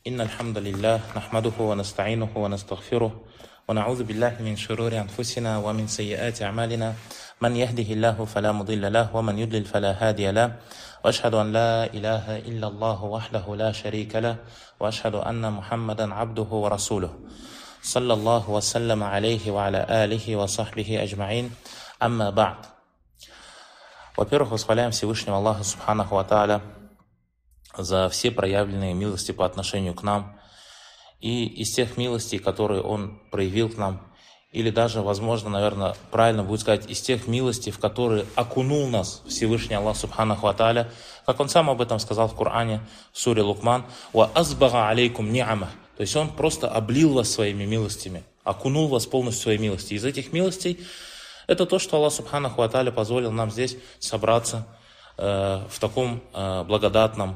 إن الحمد لله نحمده ونستعينه ونستغفره ونعوذ بالله من شرور أنفسنا ومن سيئات أعمالنا من يهده الله فلا مضل له ومن يضلل فلا هادي له وأشهد أن لا إله إلا الله وحده لا شريك له وأشهد أن محمدا عبده ورسوله صلى الله وسلم عليه وعلى آله وصحبه أجمعين أما بعد. Во-первых, восхваляем Всевышнего Аллаха Субханаху ва Тааля за все проявленные милости по отношению к нам и из тех милостей, которые Он проявил к нам, или даже, возможно, наверное, правильно будет сказать, из тех милостей, в которые окунул нас Всевышний Аллах Субханаху ва Тааля, как Он сам об этом сказал в Коране, в суре Лукман, «Ва азбага алейкум ни'ама». То есть Он просто облил вас своими милостями, окунул вас полностью в свои милости. Из этих милостей это то, что Аллах Субханаху ва Тааля позволил нам здесь собраться в таком благодатном,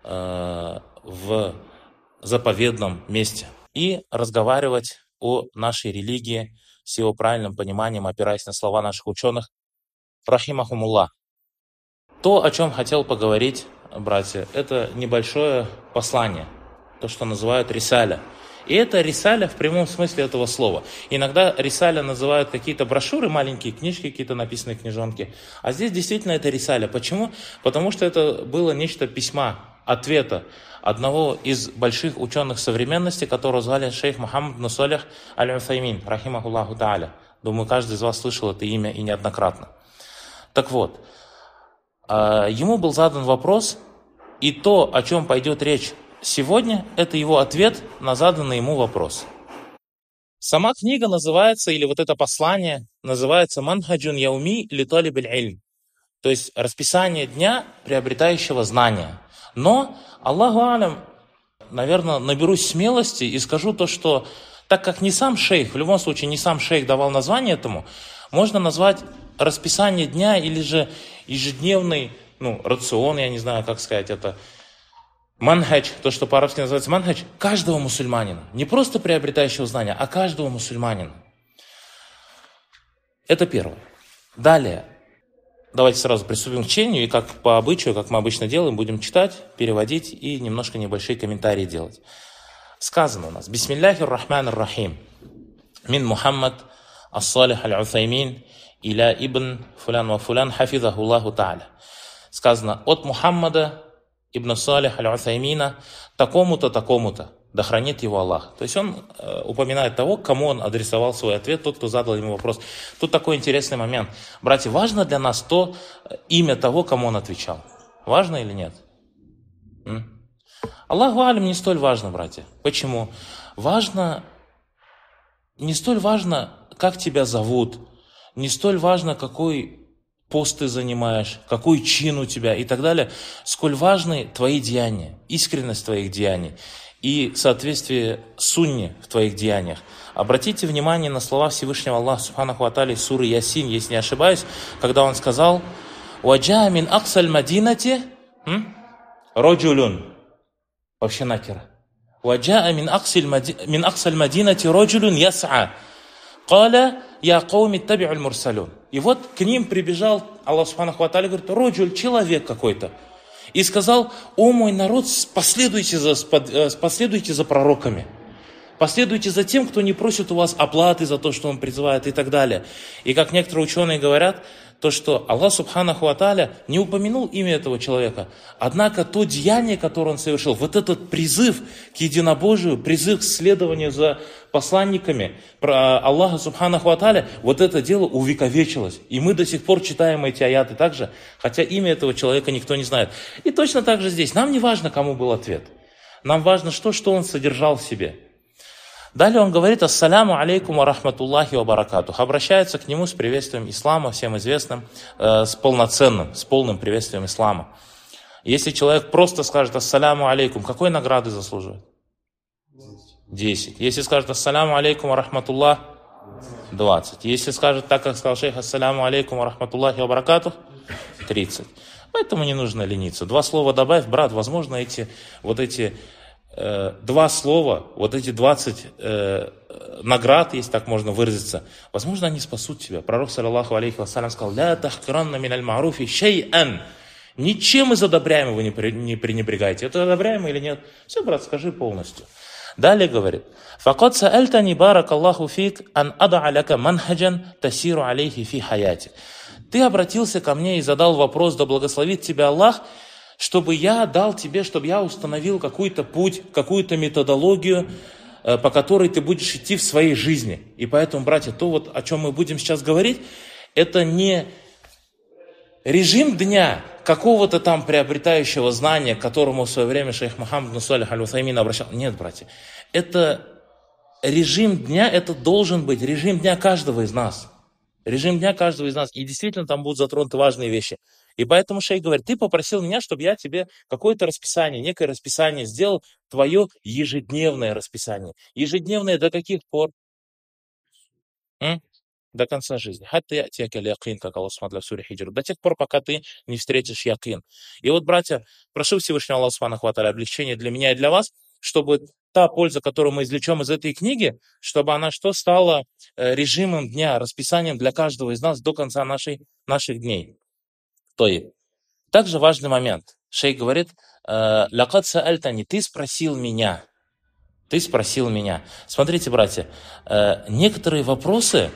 в заповедном месте и разговаривать о нашей религии с его правильным пониманием, опираясь на слова наших ученых. Рахимахумуллах. То, о чем хотел поговорить, братья, это небольшое послание, то, что называют рисаля. И это рисаля в прямом смысле этого слова. Иногда рисаля называют какие-то брошюры, маленькие книжки, какие-то написанные книжонки. А здесь действительно это рисаля. Почему? Потому что это было нечто письма, ответа одного из больших ученых современности, которого звали шейх Мухаммад ибн Салих аль-Уthаймин, рахимахуллаху тааля. Думаю, каждый из вас слышал это имя и неоднократно. Так вот, ему был задан вопрос, и то, о чем пойдет речь сегодня, это его ответ на заданный ему вопрос. Сама книга называется, или вот это послание называется «Манхаджун яуми ли талибиль ильм», то есть расписание дня приобретающего знания. Но, Аллаху алям, наверное, наберусь смелости и скажу то, что так как не сам шейх, в любом случае не сам шейх давал название этому, можно назвать расписание дня или же ежедневный, рацион, я не знаю, как сказать это, манхадж, то, что по-арабски называется манхадж, каждого мусульманина. Не просто приобретающего знания, а каждого мусульманина. Это первое. Далее. Давайте сразу приступим к чтению, и как по обычаю, как мы обычно делаем, будем читать, переводить и немножко небольшие комментарии делать. Сказано у нас: Бисмиллахир рахманир рахим. Мин Мухаммад ас-Салих аль-Уthаймин иля ибн фулян ва фулян хафизаху Аллаху та'аля. Сказано от Мухаммада ибн Салих аль-Уthаймина такому-то, такому-то, да хранит его Аллах. То есть он упоминает того, кому он адресовал свой ответ, тот, кто задал ему вопрос. Тут такой интересный момент. Братья, важно для нас то имя того, кому он отвечал? Важно или нет? Аллаху алям не столь важно, братья. Почему? Не столь важно, как тебя зовут, не столь важно, какой пост ты занимаешь, какой чин у тебя и так далее, сколь важны твои деяния, искренность твоих деяний и соответствие сунне в твоих деяниях. Обратите внимание на слова Всевышнего Аллаха Субханаху ва Тааля из суры Ясин, если не ошибаюсь, когда он сказал: «Ваджа мин аксаль мадинати роджулюн». Вообще накира. «Ваджа мин аксаль мадинати роджулюн яс'a». «Каля я кауми таби'уль мурсалюн». И вот к ним прибежал Аллах Субханаху ва Тааля, говорит: роджуль, человек какой-то. И сказал: о мой народ, последуйте за пророками. Последуйте за тем, кто не просит у вас оплаты за то, что он призывает и так далее. И как некоторые ученые говорят, то, что Аллах Субханаху ва Тааля не упомянул имя этого человека. Однако то деяние, которое он совершил, вот этот призыв к единобожию, призыв к следованию за посланниками Аллаха Субханаху ва Тааля, вот это дело увековечилось. И мы до сих пор читаем эти аяты также, хотя имя этого человека никто не знает. И точно так же здесь. Нам не важно, кому был ответ. Нам важно, что он содержал в себе. Далее он говорит: «Ассаляму алейкум ва рахматуллахи ва баракатух». Обращается к нему с приветствием ислама, всем известным, с полным приветствием ислама. Если человек просто скажет «Ассаляму алейкум», какой награды заслуживает? 10. Если скажет «Ассаляму алейкум ва рахматуллах», 20. Если скажет так, как сказал шейх «Ассаляму алейкум ва рахматуллахи ва баракатух», 30. Поэтому не нужно лениться. 2 слова добавь, брат, возможно, эти 2 слова, вот эти 20 наград, если так можно выразиться, возможно, они спасут тебя. Пророк, саллаллаху алейхи вассалям, сказал: «Ля тахкиранна миналь ма'руфи шей'ан». Ничем из одобряемого не пренебрегайте. Это одобряемо или нет? Все, брат, скажи полностью. Далее говорит: «Факад саальтани баракаллаху фик ан адаа ляка манхаджан тасиру алейхи фи хаяти». Ты обратился ко мне и задал вопрос, да благословит тебя Аллах, чтобы я дал тебе, чтобы я установил какой-то путь, какую-то методологию, по которой ты будешь идти в своей жизни. И поэтому, братья, то, вот, о чем мы будем сейчас говорить, это не режим дня какого-то там приобретающего знания, к которому в свое время шейх Мухаммад бин Салих аль-Усаймин обращал. Нет, братья, это режим дня, это должен быть режим дня каждого из нас. Режим дня каждого из нас. И действительно там будут затронуты важные вещи. И поэтому шейх говорит: ты попросил меня, чтобы я тебе какое-то расписание, некое расписание сделал, твое ежедневное расписание. Ежедневное до каких пор? До конца жизни. Как Аллах смотрел в суре Хиджр. До тех пор, пока ты не встретишь якин. И вот, братья, прошу Всевышнего Аллаха Субханаху ва Тааля облегчения для меня и для вас, чтобы та польза, которую мы извлечем из этой книги, чтобы она стала режимом дня, расписанием для каждого из нас до конца наших дней. Также важный момент. Шейх говорит: «Лакад саальтани», ты спросил меня. Ты спросил меня. Смотрите, братья, некоторые вопросы,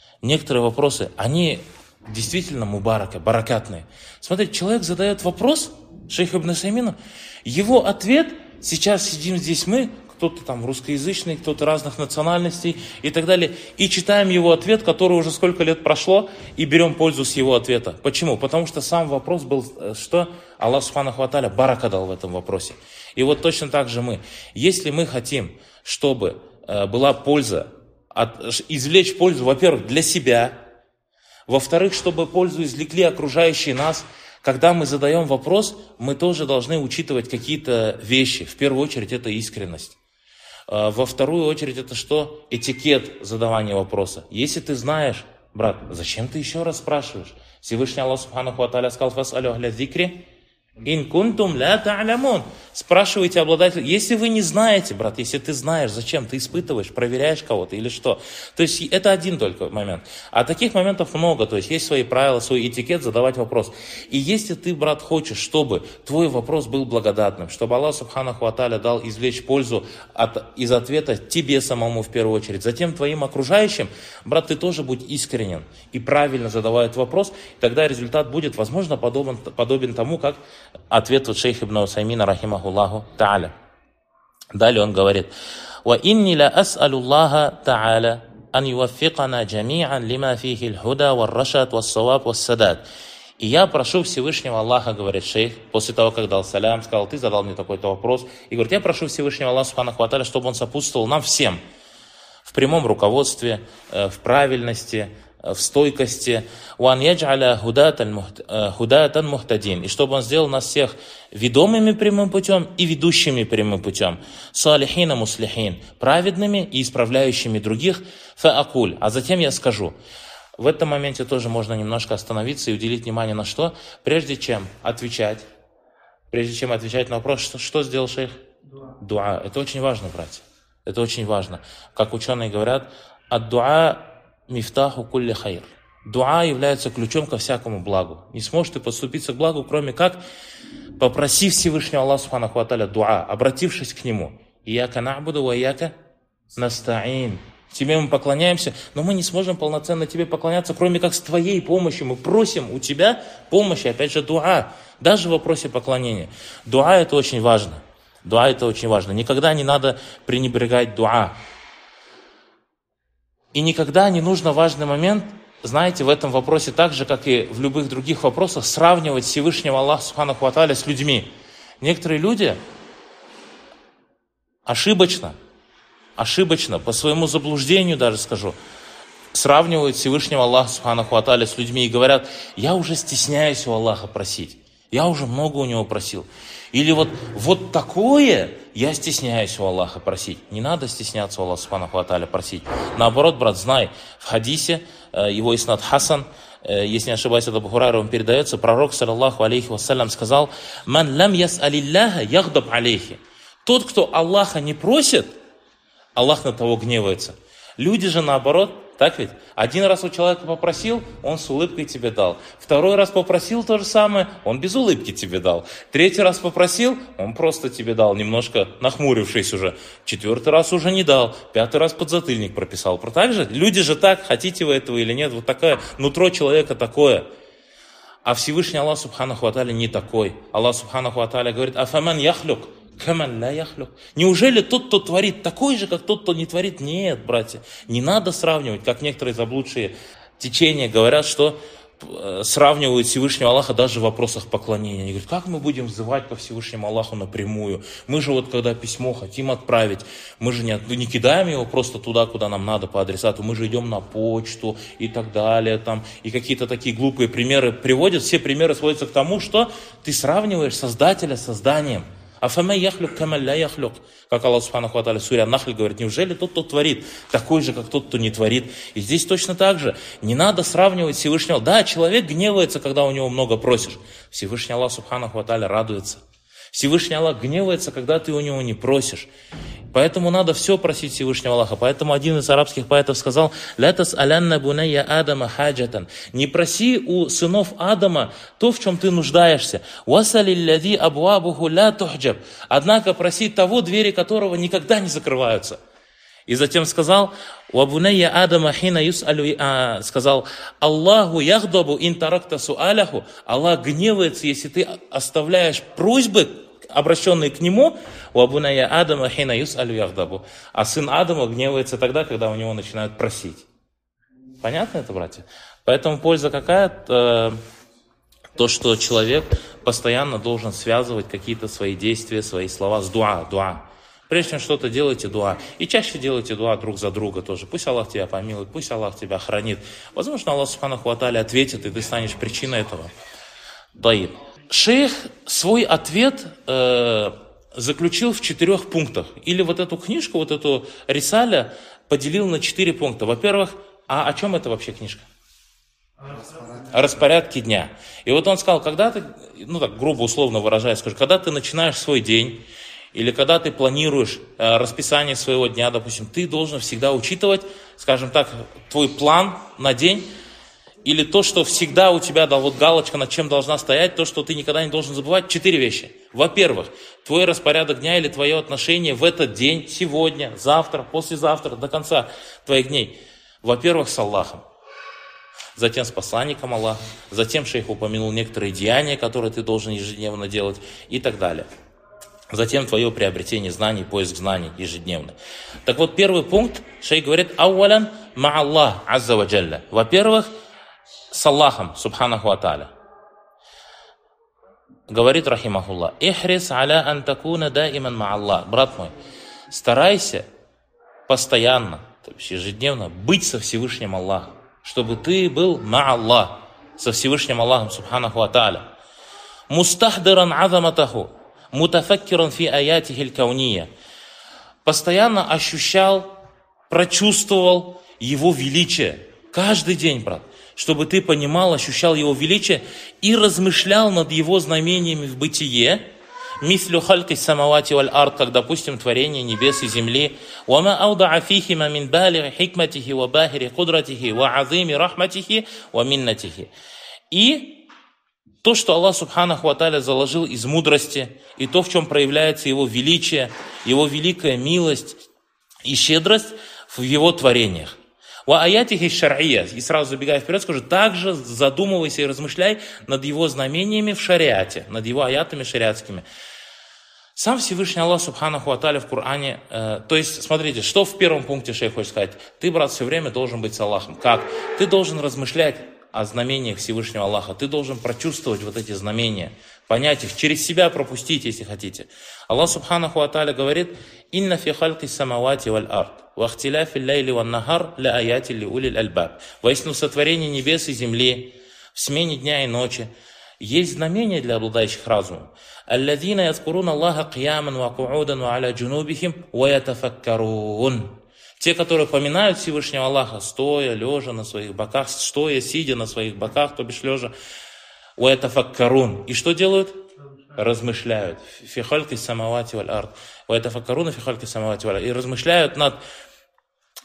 они действительно мубарака, баракатные. Смотрите, человек задает вопрос шейху ибн Усаймину, его ответ, сейчас сидим здесь мы, кто-то там русскоязычный, кто-то разных национальностей и так далее, и читаем его ответ, который уже сколько лет прошло, и берем пользу с его ответа. Почему? Потому что сам вопрос был, что Аллах Субханаху ва Тааля барака дал в этом вопросе. И вот точно так же мы. Если мы хотим, чтобы была польза, извлечь пользу, во-первых, для себя, во-вторых, чтобы пользу извлекли окружающие нас, когда мы задаем вопрос, мы тоже должны учитывать какие-то вещи. В первую очередь это искренность. Во вторую очередь это что? Этикет задавания вопроса. Если ты знаешь, брат, зачем ты еще раз спрашиваешь? Всевышний Аллах Субханаху ва Тааля сказал: «Фас'алю ахля зикри ин кунтум ля та'лямун». Спрашивайте обладателя. Если вы не знаете, брат, если ты знаешь, зачем ты испытываешь, проверяешь кого-то или что. То есть это один только момент. А таких моментов много. То есть есть свои правила, свой этикет задавать вопрос. И если ты, брат, хочешь, чтобы твой вопрос был благодатным, чтобы Аллах Субханаху ва Тааля дал извлечь пользу из ответа тебе самому в первую очередь, затем твоим окружающим, брат, ты тоже будь искренен и правильно задавай этот вопрос. Тогда результат будет, возможно, подобен тому, как ответ от шейха ибн Усаймина рахимахуллаху та'аля. Далее он говорит: «Ва инни ла ас'алю Аллаха та'аля ан юваффиқана джами'ан лима фихи аль-худа вар-рашад вас-саваб вас-садад». И я прошу Всевышнего Аллаха, говорит шейх, после того, как дал салям, сказал: ты задал мне такой-то вопрос. И говорит: я прошу Всевышнего Аллаха Субханаху ва Тааля, чтобы он сопутствовал нам всем в прямом руководстве, в правильности, в стойкости, «Уан яджаля худатан мухтадин», и чтобы он сделал нас всех ведомыми прямым путем и ведущими прямым путем, салихина муслихин, праведными и исправляющими других, фаакуль, а затем я скажу. В этом моменте тоже можно немножко остановиться и уделить внимание на что? Прежде чем отвечать на вопрос, что сделал шейх? Дуа. Это очень важно, братья. Это очень важно. Как ученые говорят, ад-дуа мифтаху кулли хайр. Дуа является ключом ко всякому благу. Не сможешь ты подступиться к благу, кроме как попросив Всевышнего Аллаха Субханаху ва Тааля дуа, обратившись к Нему. Ияка на'буду ва ияка наста'ин. Тебе мы поклоняемся, но мы не сможем полноценно Тебе поклоняться, кроме как с Твоей помощью. Мы просим у Тебя помощи, опять же, дуа. Даже в вопросе поклонения. Дуа это очень важно. Дуа это очень важно. Никогда не надо пренебрегать дуа. И никогда не нужно важный момент, знаете, в этом вопросе, так же, как и в любых других вопросах, сравнивать Всевышнего Аллаха Субханаху ва Тааля с людьми. Некоторые люди ошибочно, по своему заблуждению даже скажу, сравнивают Всевышнего Аллаха Субханаху ва Тааля с людьми и говорят: я уже стесняюсь у Аллаха просить, я уже много у Него просил. Или вот такое я стесняюсь у Аллаха просить. Не надо стесняться у Аллаха Субханаху ва Тааля просить. Наоборот, брат, знай, в хадисе, его иснад Хасан, если не ошибаюсь, это Абу Хурайра, он передается, пророк, саллаллаху алейхи вассалям, сказал: «Ман лам яс'алилляха ягдаб алейхи». Тот, кто Аллаха не просит, Аллах на того гневается. Люди же, наоборот, Так ведь? Один раз у человека попросил, он с улыбкой тебе дал. Второй раз попросил то же самое, он без улыбки тебе дал. Третий раз попросил, он просто тебе дал, немножко нахмурившись уже. Четвертый раз уже не дал. Пятый раз подзатыльник прописал. Так же? Люди же так, хотите вы этого или нет, вот такое, нутро человека такое. А Всевышний Аллах Субханаху ва Тааля не такой. Аллах Субханаху ва Тааля говорит: «Афаман яхлюк, каман ля яхлюк». Неужели тот, кто творит, такой же, как тот, кто не творит? Нет, братья, не надо сравнивать, как некоторые заблудшие течения говорят, что сравнивают Всевышнего Аллаха даже в вопросах поклонения. Они говорят: как мы будем взывать ко Всевышнему Аллаху напрямую? Мы же вот когда письмо хотим отправить, мы же не кидаем его просто туда, куда нам надо по адресату, мы же идем на почту и так далее. Там, и какие-то такие глупые примеры приводят. Все примеры сводятся к тому, что ты сравниваешь Создателя с созданием. «Афама яхлюк каман ля яхлюк», как Аллах Субханаху ва Тааля в суре Ан-Нахль говорит: неужели тот, кто творит, такой же, как тот, кто не творит? И здесь точно так же. Не надо сравнивать Всевышнего. Да, человек гневается, когда у него много просишь. Всевышний Аллах Субханаху ва Тааля радуется. Всевышний Аллах гневается, когда ты у него не просишь. Поэтому надо все просить Всевышнего Аллаха. Поэтому один из арабских поэтов сказал: «Ля тас'алянна бунайя Адама хаджатан». Не проси у сынов Адама то, в чем ты нуждаешься. «Васалиллади абуабуху ля тухджаб». Однако проси того, двери которого никогда не закрываются. И затем сказал: «Вабунайя Адама хина юс'алю», сказал: «Аллаху яхдабу ин таракта су'аляху». Аллах гневается, если ты оставляешь просьбы, обращенные к нему. «Вабунайя Адама хина юс'алю яхдабу». А сын Адама гневается тогда, когда у него начинают просить. Понятно это, братья? Поэтому польза какая? То, что человек постоянно должен связывать какие-то свои действия, свои слова с дуа. Прежде чем что-то делайте дуа. И чаще делайте дуа друг за друга тоже. Пусть Аллах тебя помилует, пусть Аллах тебя хранит. Возможно, Аллах Субханаху ва Тааля ответит, и ты станешь причиной этого. Таиб. Шейх свой ответ заключил в 4 пунктах. Или вот эту книжку, вот эту рисаля поделил на 4 пункта. Во-первых, а о чем это вообще книжка? О распорядке дня. И вот он сказал: когда ты, так грубо условно выражаясь, когда ты начинаешь свой день, или когда ты планируешь расписание своего дня, допустим, ты должен всегда учитывать, скажем так, твой план на день, или то, что всегда у тебя, вот галочка над чем должна стоять, то, что ты никогда не должен забывать. 4 вещи. Во-первых, твой распорядок дня или твое отношение в этот день, сегодня, завтра, послезавтра, до конца твоих дней. Во-первых, с Аллахом. Затем с посланником Аллаха. Затем шейх упомянул некоторые деяния, которые ты должен ежедневно делать и так далее. Затем твое приобретение знаний, поиск знаний ежедневно. Так вот, первый пункт, шейх говорит: «Ауалян ма'аллах азза ва джалля». Во-первых, с Аллахом, Субханаху ва Тааля. Говорит рахимахуллах: «Ихрис аля ан такуна даиман ма'аллах». Брат мой, старайся постоянно, то есть ежедневно, быть со Всевышним Аллахом, чтобы ты был ма'аллах, со Всевышним Аллахом, Субханаху ва Тааля. «Мустахдиран азаматаху, мутафаккиран фи аятихи аль-кауния». Постоянно ощущал, прочувствовал Его величие. Каждый день, брат. Чтобы ты понимал, ощущал Его величие и размышлял над Его знамениями в бытие. «Мислю хальки самавати валь ард», как, допустим, творение небес и земли. «Вама ауда'a фихима мин балиги хикматихи ва бахири кудратихи ва азими рахматихи ва миннатихи». И то, что Аллах Субханаху ва Тааля заложил из мудрости, и то, в чем проявляется Его величие, Его великая милость и щедрость в Его творениях. «Ва аятихи шар'ия». И сразу забегая вперед, скажу: также задумывайся и размышляй над Его знамениями в шариате, над Его аятами шариатскими. Сам Всевышний Аллах Субханаху ва Тааля в Коране, то есть, смотрите, что в первом пункте шейх хочет сказать. Ты, брат, все время должен быть с Аллахом. Как? Ты должен размышлять о знамениях Всевышнего Аллаха. Ты должен прочувствовать вот эти знамения, понять их, через себя пропустить, если хотите. Аллах Субханаху ва Тааля говорит: «Инна фи халки самавати валь ард, ва ахтиляфи лейли ван нахар ля аяти ли улил альбаб». Воистину, в сотворении небес и земли, в смене дня и ночи, есть знамения для обладающих разумом. «Алладина язкуруна Аллаха кияман ва куудан ва аля джунубихим ва ятафаккарун». Те, которые поминают Всевышнего Аллаха, стоя, лежа на своих боках, стоя, сидя на своих боках, то бишь лежа. «Ва ятафаккарун». И что делают? Размышляют. «Фи хальки самавати валь ард». «Ва ятафаккаруна фи хальки самавати валь ард». И размышляют над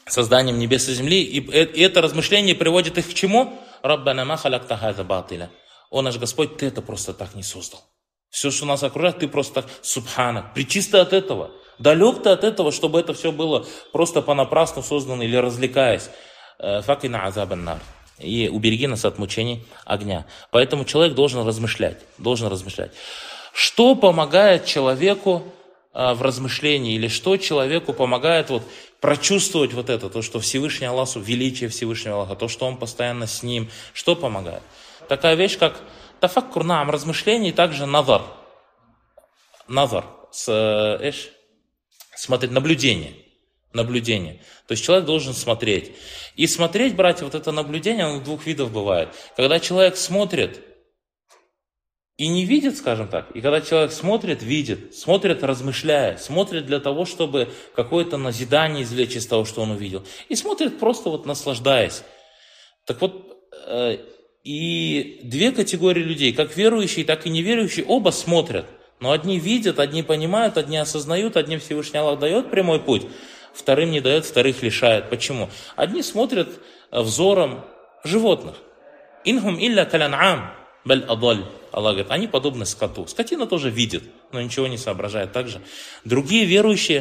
созданием небес и земли. И это размышление приводит их к чему? «Раббана ма халакта хаза батиля». О наш Господь, Ты это просто так не создал. Все, что нас окружает, Ты просто так, субхана, причисто от этого. Далек Ты от этого, чтобы это все было просто понапрасну создано или развлекаясь. Факина азабан нар. И убереги нас от мучений огня. Поэтому человек должен размышлять. Что помогает человеку в размышлении, или что человеку помогает прочувствовать это, то, что Всевышний Аллах, величие Всевышнего Аллаха, то, что Он постоянно с Ним, что помогает? Такая вещь, как тафаккур, наам, размышление, и также назар. Назар, смотреть, наблюдение. То есть человек должен смотреть. И смотреть, братья, это наблюдение, оно двух видов бывает. Когда человек смотрит и не видит, скажем так, и когда человек смотрит, видит, смотрит, размышляя, смотрит для того, чтобы какое-то назидание извлечь из того, что он увидел. И смотрит просто наслаждаясь. Так и две категории людей, как верующие, так и неверующие, оба смотрят. Но одни видят, одни понимают, одни осознают, одним Всевышний Аллах дает прямой путь, вторым не дает, вторых лишает. Почему? Одни смотрят взором животных. «Инхум илля калян'ам баль адаль». Аллах говорит, они подобны скоту. Скотина тоже видит, но ничего не соображает также. Другие верующие,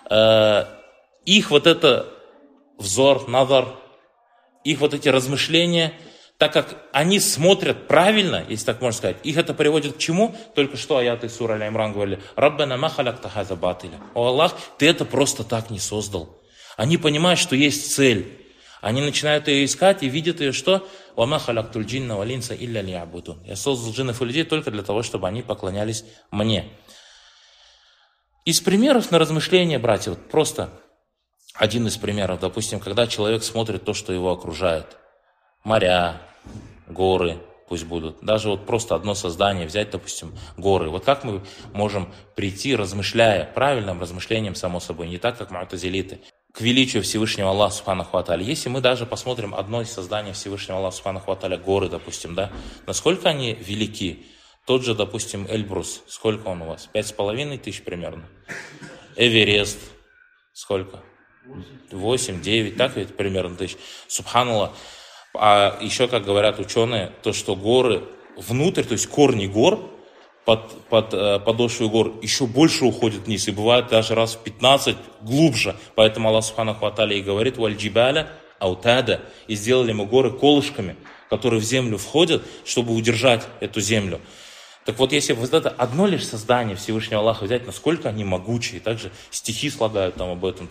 их это взор, назар, их эти размышления, так как они смотрят правильно, если так можно сказать, их это приводит к чему? Только что аяты сура Аль-Имран говорили, «Раббана ма халакта хаза батиля». О Аллах, Ты это просто так не создал. Они понимают, что есть цель. Они начинают ее искать и видят ее, что? «Ва ма халактуль джинна вал инса илля лиябудун». Я создал джиннов и людей только для того, чтобы они поклонялись мне. Из примеров на размышления, братья, просто один из примеров, допустим, когда человек смотрит то, что его окружает. Моря, горы пусть будут. Даже просто одно создание взять, допустим, горы. Как мы можем прийти, размышляя, правильным размышлением, само собой, не так, как му'тазилиты, к величию Всевышнего Аллаха Субханаху ва Тааля. Если мы даже посмотрим одно из созданий Всевышнего Аллаха Субханаху ва Тааля, горы, допустим, насколько они велики. Тот же, допустим, Эльбрус, сколько он у вас? 5500 примерно. Эверест, сколько? 8-9, так ведь примерно тысяч. Субханаллах. А еще, как говорят ученые, то, что горы внутрь, то есть корни гор, под подошву гор еще больше уходят вниз, и бывает даже раз в 15 глубже. Поэтому Аллах Субханаху ва Тааля и говорит, «Валь-джибаля аутада», и сделали мы горы колышками, которые в землю входят, чтобы удержать эту землю. Так если это одно лишь создание Всевышнего Аллаха взять, насколько они могучие, также стихи слагают об этом,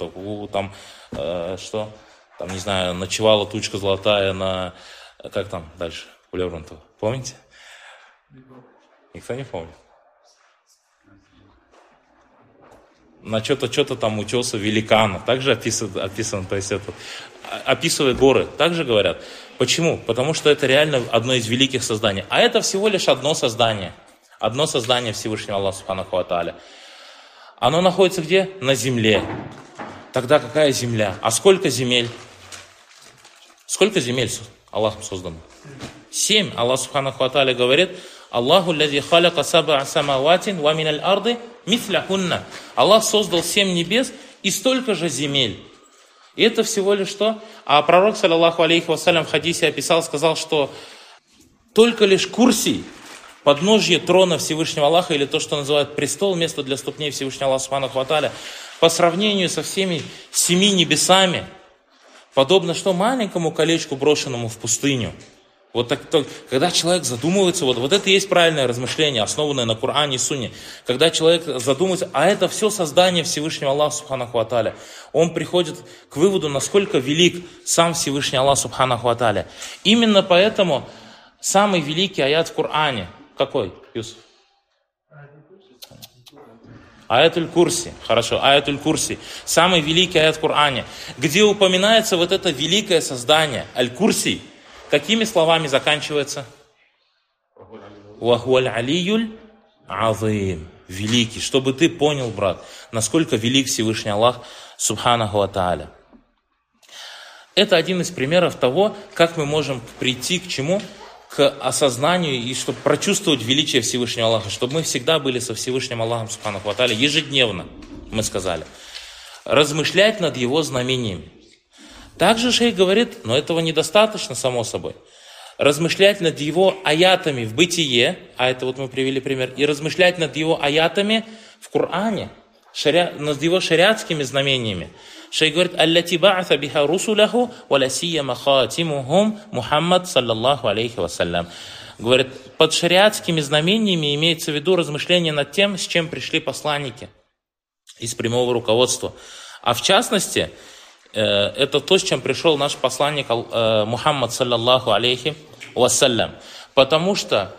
не знаю, ночевала тучка золотая на... Как там дальше? У Леврантова. Помните? Никто не помнит. На что-то там учился великана. Также описано, то есть описывая горы. Также говорят. Почему? Потому что это реально одно из великих созданий. А это всего лишь одно создание. Одно создание Всевышнего Аллаха Субханаху ва Тааля. Оно находится где? На земле. Тогда какая земля? А сколько земель? Сколько земель Аллахом создано? 7. Аллах Субханаху ва Тааля говорит, Аллаху лази халяка саба самаватин ва миналь арды мисляхунна. Аллах создал 7 небес и столько же земель. И это всего лишь что? А пророк, саллаллаху алейхи вассалям, в хадисе сказал, что только лишь курсий, подножье трона Всевышнего Аллаха, или то, что называют престол, место для ступней Всевышнего Аллаха Субханаху ва Тааля, по сравнению со всеми 7 небесами, подобно что маленькому колечку, брошенному в пустыню. Когда человек задумывается, это и есть правильное размышление, основанное на Коране и Сунне. Когда человек задумывается, а это все создание Всевышнего Аллаха Субханаху ва Тааля, он приходит к выводу, насколько велик сам Всевышний Аллах Субханаху ва Тааля. Именно поэтому самый великий аят в Коране, какой, Юсуф? Аятуль Курси, хорошо, Аятуль Курси, самый великий аят в Коране, где упоминается это великое создание, Аль-Курси. Какими словами заканчивается? Вахуаль алиюль азим. Великий. Чтобы ты понял, брат, насколько велик Всевышний Аллах Субханаху ва Тааля. Это один из примеров того, как мы можем прийти к чему? К осознанию и чтобы прочувствовать величие Всевышнего Аллаха, чтобы мы всегда были со Всевышним Аллахом Субханаху ва Тааля ежедневно, мы сказали. Размышлять над Его знамениями. Также шейх говорит, но этого недостаточно, само собой. Размышлять над его аятами в бытие, а это вот мы привели пример, и размышлять над его аятами в Коране, над его шариатскими знамениями. Шейх говорит, «Аллати ба'атha биха русуляху, валасияма хатимухум Мухаммад, саллаллаху алейхи вассалям». Говорит, под шариатскими знамениями имеется в виду размышление над тем, с чем пришли посланники из прямого руководства. А в частности, это то, с чем пришел наш посланник Мухаммад, саллаллаху алейхи вассалям. Потому что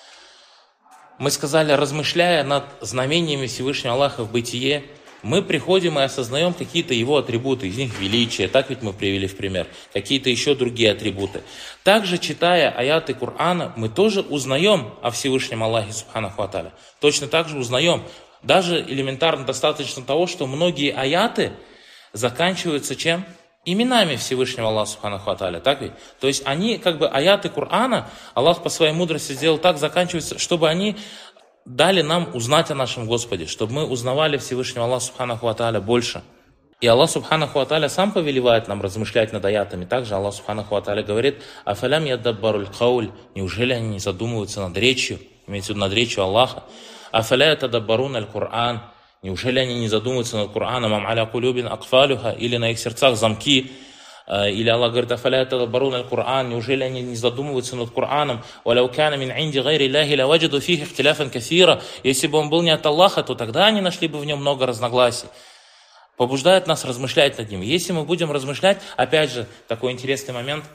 мы сказали, размышляя над знамениями Всевышнего Аллаха в бытие, мы приходим и осознаем какие-то его атрибуты, из них величие, так ведь мы привели в пример, какие-то еще другие атрибуты. Также, читая аяты Корана, мы тоже узнаем о Всевышнем Аллахе Субханаху ва Тааля. Точно так же узнаем. Даже элементарно достаточно того, что многие аяты заканчиваются чем? Именами Всевышнего Аллаха Субханаху ва Тааля. Так ведь? То есть они, как бы аяты Корана, Аллах по своей мудрости сделал так, заканчиваются, чтобы они дали нам узнать о нашем Господе, чтобы мы узнавали Всевышнего Аллаха Субханаху ва Тааля больше. И Аллах Субханаху ва Тааля сам повелевает нам размышлять над аятами. Также Аллах Субханаху ва Тааля говорит, «Афалям яддаббаруль кауль», неужели они не задумываются над речью, имеется в виду над речью Аллаха. «Афаля ятадаббарун аль-Кур'ан», неужели они не задумываются над Кораном, «Ам аля кулюбин акфалюха», или на их сердцах замки. Или Аллах говорит, «Афаля ятадаббарун аль-Кур'ан», неужели они не задумываются над Кораном, «Валяу кана мин инди гайри Аллахи лаваджаду фихи ихтиляфан кафира», если бы он был не от Аллаха, то тогда они нашли бы в нем много разногласий. Побуждает нас размышлять над ним. Если мы будем размышлять, опять же, такой интересный момент,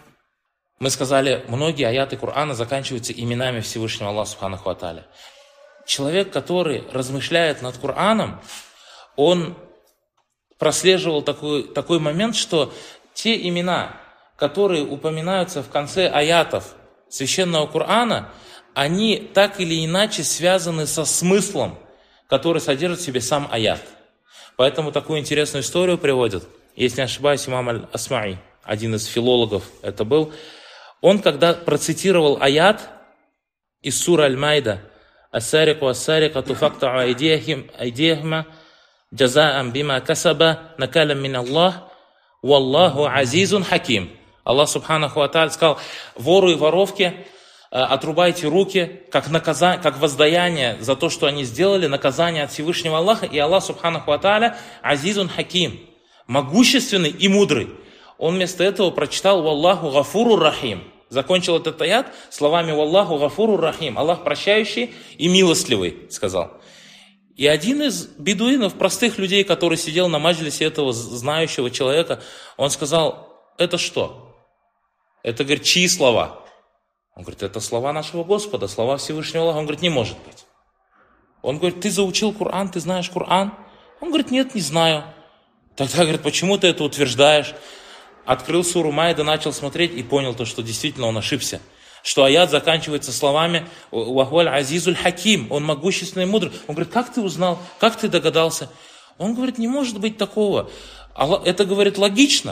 мы сказали, многие аяты Корана заканчиваются именами Всевышнего Аллаха Субханаху ва Тааля. Человек, который размышляет над Кораном, он прослеживал такой момент, что те имена, которые упоминаются в конце аятов Священного Корана, они так или иначе связаны со смыслом, который содержит в себе сам аят. Поэтому такую интересную историю приводят. Если не ошибаюсь, имам Аль-Асмаи, один из филологов это был, он когда процитировал аят из суры Аль-Майда, «Ас-сарику ас-сарикату фактау айдиахима джазаам бима касаба накалам мин Аллах, валлаху азизун хаким». Аллах Субханаху ва Тааля сказал, вору и воровке отрубайте руки, как наказание, как воздаяние за то, что они сделали, наказание от Всевышнего Аллаха, и Аллах Субханаху ва Тааля азизун хаким, могущественный и мудрый. Он вместо этого прочитал «Валлаху гафуру рахим». Закончил этот аят словами «Валлаху гафуру рахим». Аллах прощающий и милостливый, сказал. И один из бедуинов, простых людей, который сидел на маджлисе этого знающего человека, он сказал, это что? Это, говорит, чьи слова? Он говорит, это слова нашего Господа, слова Всевышнего Аллаха. Он говорит, не может быть. Он говорит, ты заучил Коран, ты знаешь Коран? Он говорит, нет, не знаю. Тогда, говорит, почему ты это утверждаешь? Открыл суру Майда, начал смотреть и понял то, что действительно он ошибся. Что аят заканчивается словами «Вахваль азизуль хаким», он могущественный и мудрый. Он говорит, как ты узнал, как ты догадался? Он говорит, не может быть такого. Это, говорит, логично.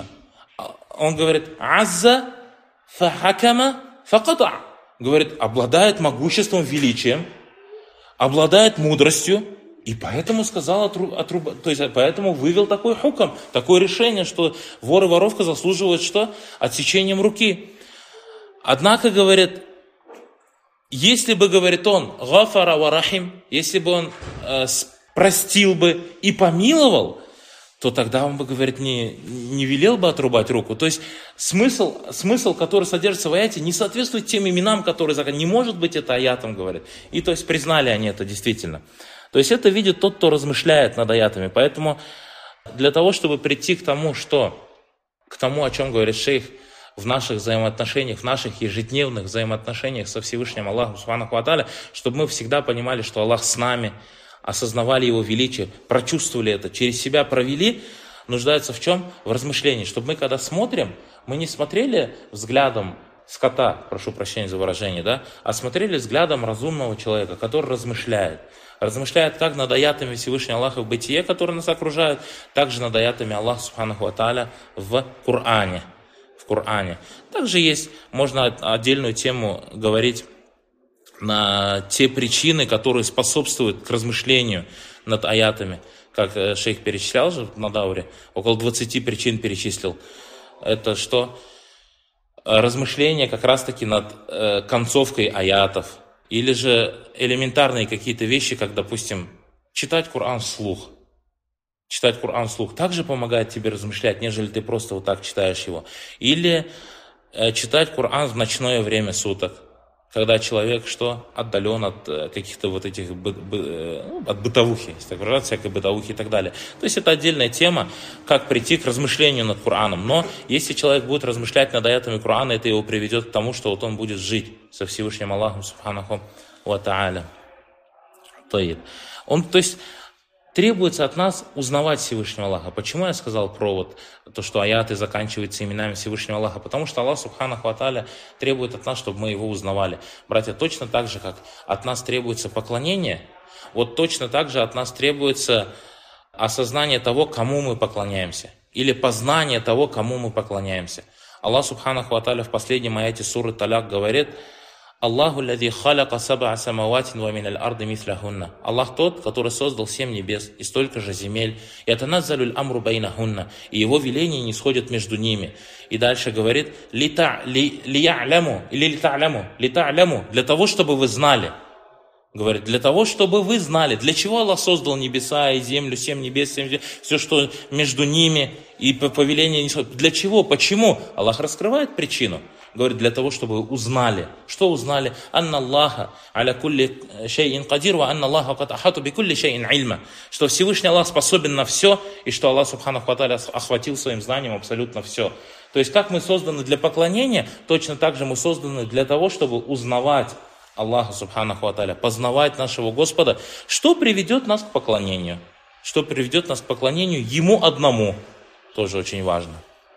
Он говорит, «Азза фахакама факата». Говорит, обладает могуществом, величием, обладает мудростью, и поэтому сказал, то есть поэтому вывел такой хукм, такое решение, что вор и воровка заслуживают что? Отсечением руки. Однако, говорит, если бы, говорит он, гафара ва рахим, если бы он простил бы и помиловал, то тогда он бы, говорит, не велел бы отрубать руку. То есть смысл, который содержится в аяте, не соответствует тем именам, которые не может быть это аятом, говорит. И то есть признали они это действительно. То есть это видит тот, кто размышляет над аятами. Поэтому для того, чтобы прийти к тому, о чем говорит шейх, в наших взаимоотношениях, в наших ежедневных взаимоотношениях со Всевышним Аллахом Субханаху ва Тааля, чтобы мы всегда понимали, что Аллах с нами, осознавали Его величие, прочувствовали это, через себя провели, нуждается в чем? В размышлении. Чтобы мы, когда смотрим, мы не смотрели взглядом скота, прошу прощения за выражение, да, а смотрели взглядом разумного человека, который размышляет. Размышляет как над аятами Всевышнего Аллаха в бытие, которые нас окружают, так же над аятами Аллаха Субханаху ва Тааля в Коране. Также можно отдельную тему говорить на те причины, которые способствуют к размышлению над аятами. Как шейх перечислял же на дауре, около 20 причин перечислил. это что? Размышления как раз-таки над концовкой аятов. Или же элементарные какие-то вещи, как, допустим, читать Коран вслух. Читать Коран вслух также помогает тебе размышлять, нежели ты просто вот так читаешь его. Или читать Коран в ночное время суток, когда человек что? Отдален от каких-то вот этих, от бытовухи, если так выражаться, всякой бытовухи и так далее. То есть это отдельная тема, как прийти к размышлению над Кораном. Но если человек будет размышлять над аятами Корана, это его приведет к тому, что вот он будет жить со Всевышним Аллахом, субханаху ва тааля. То есть требуется от нас узнавать Всевышнего Аллаха. Почему я сказал про вот то, что аяты заканчиваются именами Всевышнего Аллаха? Потому что Аллах субханаху ва тааля требует от нас, чтобы мы его узнавали. Братья, точно так же, как от нас требуется поклонение, вот точно так же от нас требуется осознание того, кому мы поклоняемся. Или познание того, кому мы поклоняемся. Аллах субханаху ва тааля в последнем аяте суры Таляк говорит: Аллаху лади халяка саб'a самаватин ва миналь арды мисляхунна. Аллах тот, который создал 7 небес и столько же земель. И атаназзалюль амру байнахунна. И его веления не сходят между ними. И дальше говорит: ли'яляму, или литa'ляму, для того, чтобы вы знали. Говорит, для того, чтобы вы знали, для чего Аллах создал небеса и землю, 7 небес, 7 земель, все, что между ними, и повеление не сходит. Для чего? Почему? Аллах раскрывает причину. Говорит, для того, чтобы вы узнали. Что узнали? Анна Аллаха аля кулли шейин кадир, ва анна Аллаха кад ахату би кулли шейин ильма. Что Всевышний Аллах способен на все, и что Аллах субханаху ва тааля охватил своим знанием абсолютно все. То есть, как мы созданы для поклонения, точно так же мы созданы для того, чтобы узнавать Аллаха субханаху ва тааля, познавать нашего Господа, что приведет нас к поклонению. Что приведет нас к поклонению Ему одному. Тоже очень важно.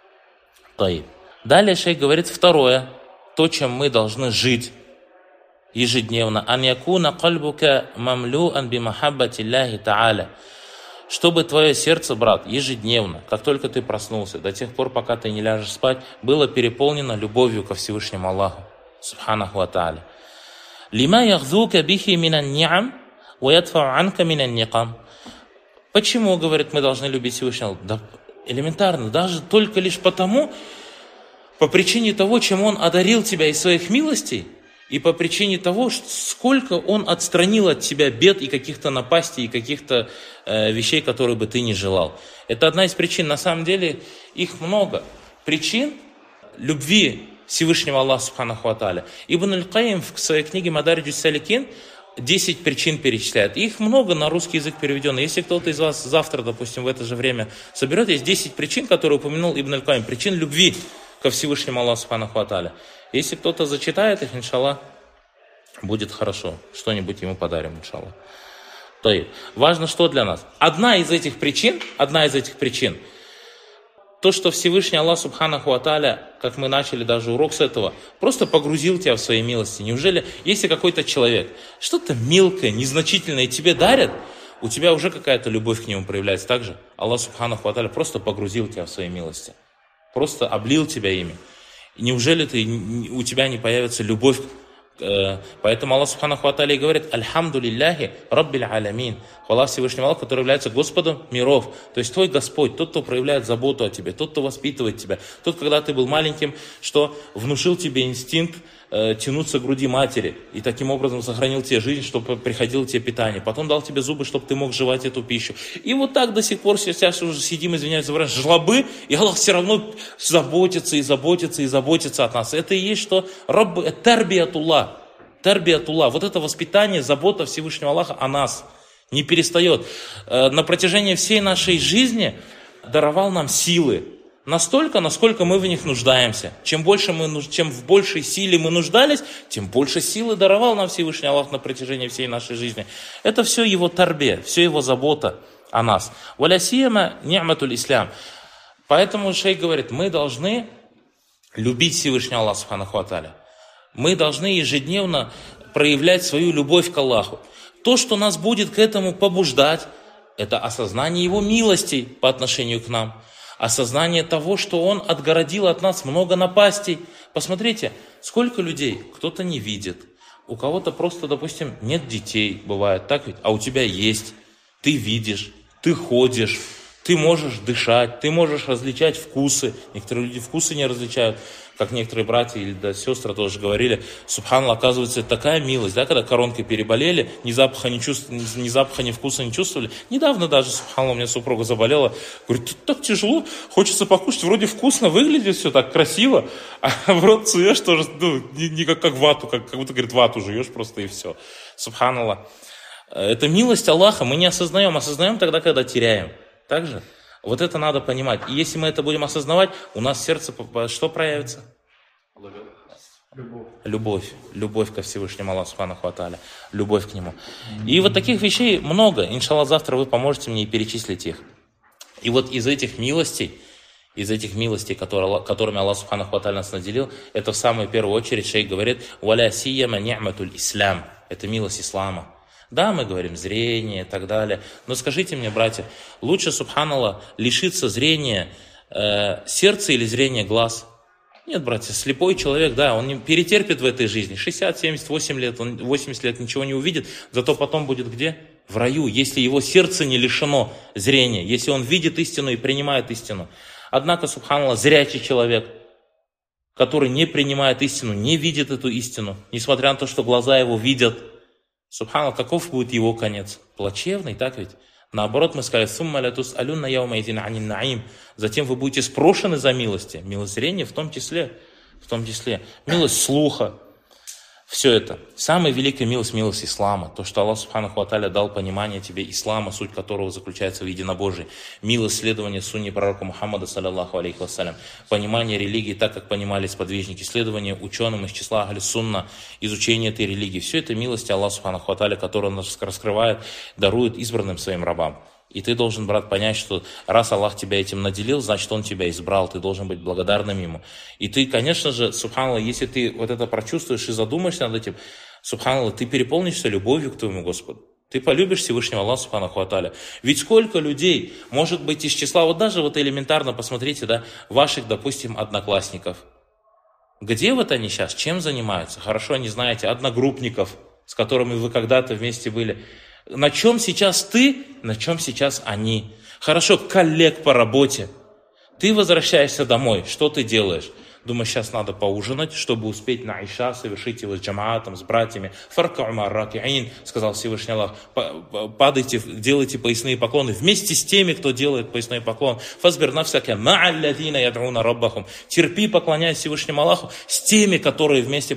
Далее шейх говорит второе, то, чем мы должны жить ежедневно. «Ан якуна кальбука мамлюан бимахаббати Аллахи та'аля». Чтобы твое сердце, брат, ежедневно, как только ты проснулся, до тех пор, пока ты не ляжешь спать, было переполнено любовью ко Всевышнему Аллаху, субханаху ва тааля. «Лима яхдука бихи минан ни'ам, ва ядфау анка минан никам». Почему, говорит, мы должны любить Всевышнего? Да элементарно, даже только лишь потому, по причине того, чем Он одарил тебя из своих милостей, и по причине того, сколько Он отстранил от тебя бед и каких-то напастей, и каких-то вещей, которые бы ты не желал. Это одна из причин. На самом деле их много. Причин любви Всевышнего Аллаха субханаху ва тааля. Ибн аль-Каим в своей книге «Мадариджус саликин» 10 причин перечисляет. Их много на русский язык переведено. Если кто-то из вас завтра, допустим, в это же время соберет, есть 10 причин, которые упомянул Ибн аль-Каим. Причин любви ко Всевышнему Аллаху субханаху ва тааля. Если кто-то зачитает их, иншаллах, будет хорошо. Что-нибудь ему подарим, иншаллах. То есть, важно, что для нас. Одна из этих причин, то, что Всевышний Аллах субханаху ва тааля, как мы начали даже урок с этого, просто погрузил тебя в свои милости. Неужели, если какой-то человек что-то мелкое, незначительное тебе дарят, у тебя уже какая-то любовь к нему проявляется. Так же Аллах субханаху ва тааля просто погрузил тебя в свои милости. Просто облил тебя ими. И неужели у тебя не появится любовь? Поэтому Аллах субханаху ва тааля говорит: «Альхамду лилляхи раббиль алямин». Хвала Всевышнему Аллаху, который является Господом миров. То есть твой Господь, тот, кто проявляет заботу о тебе, тот, кто воспитывает тебя, тот, когда ты был маленьким, что внушил тебе инстинкт тянуться к груди матери, и таким образом сохранил тебе жизнь, чтобы приходило тебе питание. Потом дал тебе зубы, чтобы ты мог жевать эту пищу. И вот так до сих пор сейчас уже сидим, извиняюсь за выражение, жлобы, и Аллах все равно заботится от нас. Это и есть что? Тарбиятуллах. Вот это воспитание, забота Всевышнего Аллаха о нас не перестает. На протяжении всей нашей жизни даровал нам силы. Настолько, насколько мы в них нуждаемся. Чем в большей силе мы нуждались, тем больше силы даровал нам Всевышний Аллах на протяжении всей нашей жизни. Это все его тарбия, все его забота о нас. «Валя сияма ни'матуль ислам». Поэтому шейх говорит, мы должны любить Всевышнего Аллаха субханаху ва тааля. Мы должны ежедневно проявлять свою любовь к Аллаху. То, что нас будет к этому побуждать, это осознание Его милостей по отношению к нам. Осознание того, что Он отгородил от нас много напастей. Посмотрите, сколько людей, кто-то не видит, у кого-то просто, допустим, нет детей, бывает так ведь, а у тебя есть, ты видишь, ты ходишь, ты можешь дышать, ты можешь различать вкусы. Некоторые люди вкусы не различают, как некоторые братья или да, сестры тоже говорили. Субханаллах, оказывается, это такая милость, да, когда коронкой переболели, ни запаха, ни вкуса не чувствовали. Недавно даже, субханаллах, у меня супруга заболела. Говорит, тут так тяжело, хочется покушать, вроде вкусно выглядит, все так красиво, а в рот суешь тоже, не как вату, как будто, говорит, вату жуешь просто и все. Субханаллах. Это милость Аллаха, мы не осознаем тогда, когда теряем. Так же? Вот это надо понимать. И если мы это будем осознавать, у нас сердце что проявится? Любовь. Любовь ко Всевышнему Аллаху субханаху ва тааля. Любовь к Нему. И вот таких вещей много. Иншаллах, завтра вы поможете мне и перечислить их. И вот из этих милостей, которыми Аллах субханаху ва тааля нас наделил, это в самую первую очередь шейх говорит: «Валя сияма ни'матуль ислам». Это милость ислама. Да, мы говорим зрение и так далее. Но скажите мне, братья, лучше, субханаллах, лишиться зрения сердца или зрения глаз? Нет, братья, слепой человек, да, он не перетерпит в этой жизни. 60, 70, 80 лет ничего не увидит, зато потом будет где? В раю, если его сердце не лишено зрения, если он видит истину и принимает истину. Однако, субханаллах, зрячий человек, который не принимает истину, не видит эту истину, несмотря на то, что глаза его видят, субханаллах, каков будет его конец? Плачевный, так ведь? Наоборот, мы сказали: «Сумма ля тус'алюнна яума идин анин наим». Затем вы будете спрошены за милости. Милость зрения в том числе. Милость слуха. Все это. Самая великая милость ислама. То, что Аллах субханаху ва тааля дал понимание тебе ислама, суть которого заключается в единобожии. Милость следования сунне пророка Мухаммада, саллаллаху алейхи вассалям. Понимание религии так, как понимали сподвижники. Следование ученым из числа ахли сунна. Изучение этой религии. Все это милость Аллаха субханаху ва тааля, которую Он нас раскрывает, дарует избранным своим рабам. И ты должен, брат, понять, что раз Аллах тебя этим наделил, значит, Он тебя избрал, ты должен быть благодарным Ему. И ты, конечно же, субханаллах, если ты вот это прочувствуешь и задумаешься над этим, субханаллах, ты переполнишься любовью к твоему Господу. Ты полюбишь Всевышнего Аллаха субханаху ва тааля. Ведь сколько людей, может быть, из числа, вот даже вот элементарно посмотрите, да, ваших, допустим, одноклассников. Где вот они сейчас, чем занимаются? Хорошо, не знаете, одногруппников, с которыми вы когда-то вместе были. На чем сейчас ты, на чем сейчас они? Хорошо, коллег по работе. Ты возвращаешься домой, что ты делаешь? Думаешь, сейчас надо поужинать, чтобы успеть на Иша совершить его с джамаатом, с братьями. «Фаркау ма раки'ин», сказал Всевышний Аллах. Падайте, делайте поясные поклоны вместе с теми, кто делает поясной поклон. «Фазбир нафсака ма'алладина яд'уна раббахум». Терпи, поклоняясь Всевышнему Аллаху с теми, которые вместе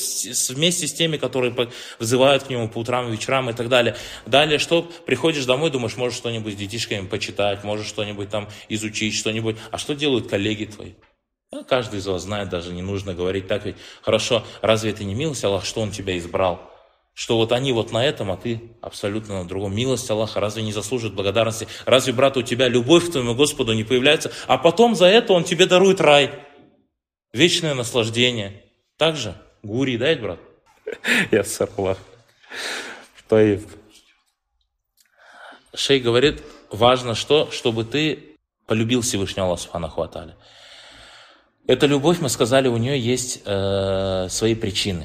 с теми, которые взывают к Нему по утрам и вечерам и так далее. Далее, что? Приходишь домой, думаешь, можешь что-нибудь с детишками почитать, можешь что-нибудь там изучить, что-нибудь. А что делают коллеги твои? Каждый из вас знает, даже не нужно говорить так ведь. Хорошо, разве это не милость Аллаха, что Он тебя избрал? Что вот они вот на этом, а ты абсолютно на другом. Милость Аллаха разве не заслужит благодарности? Разве, брат, у тебя любовь к твоему Господу не появляется? А потом за это Он тебе дарует рай. Вечное наслаждение. Так же? Гури, да, брат? Яссар Аллах. Шейх говорит, важно что? Чтобы ты полюбил Всевышнего Аллаха субханаху ва тааля. Эта любовь, мы сказали, у нее есть свои причины.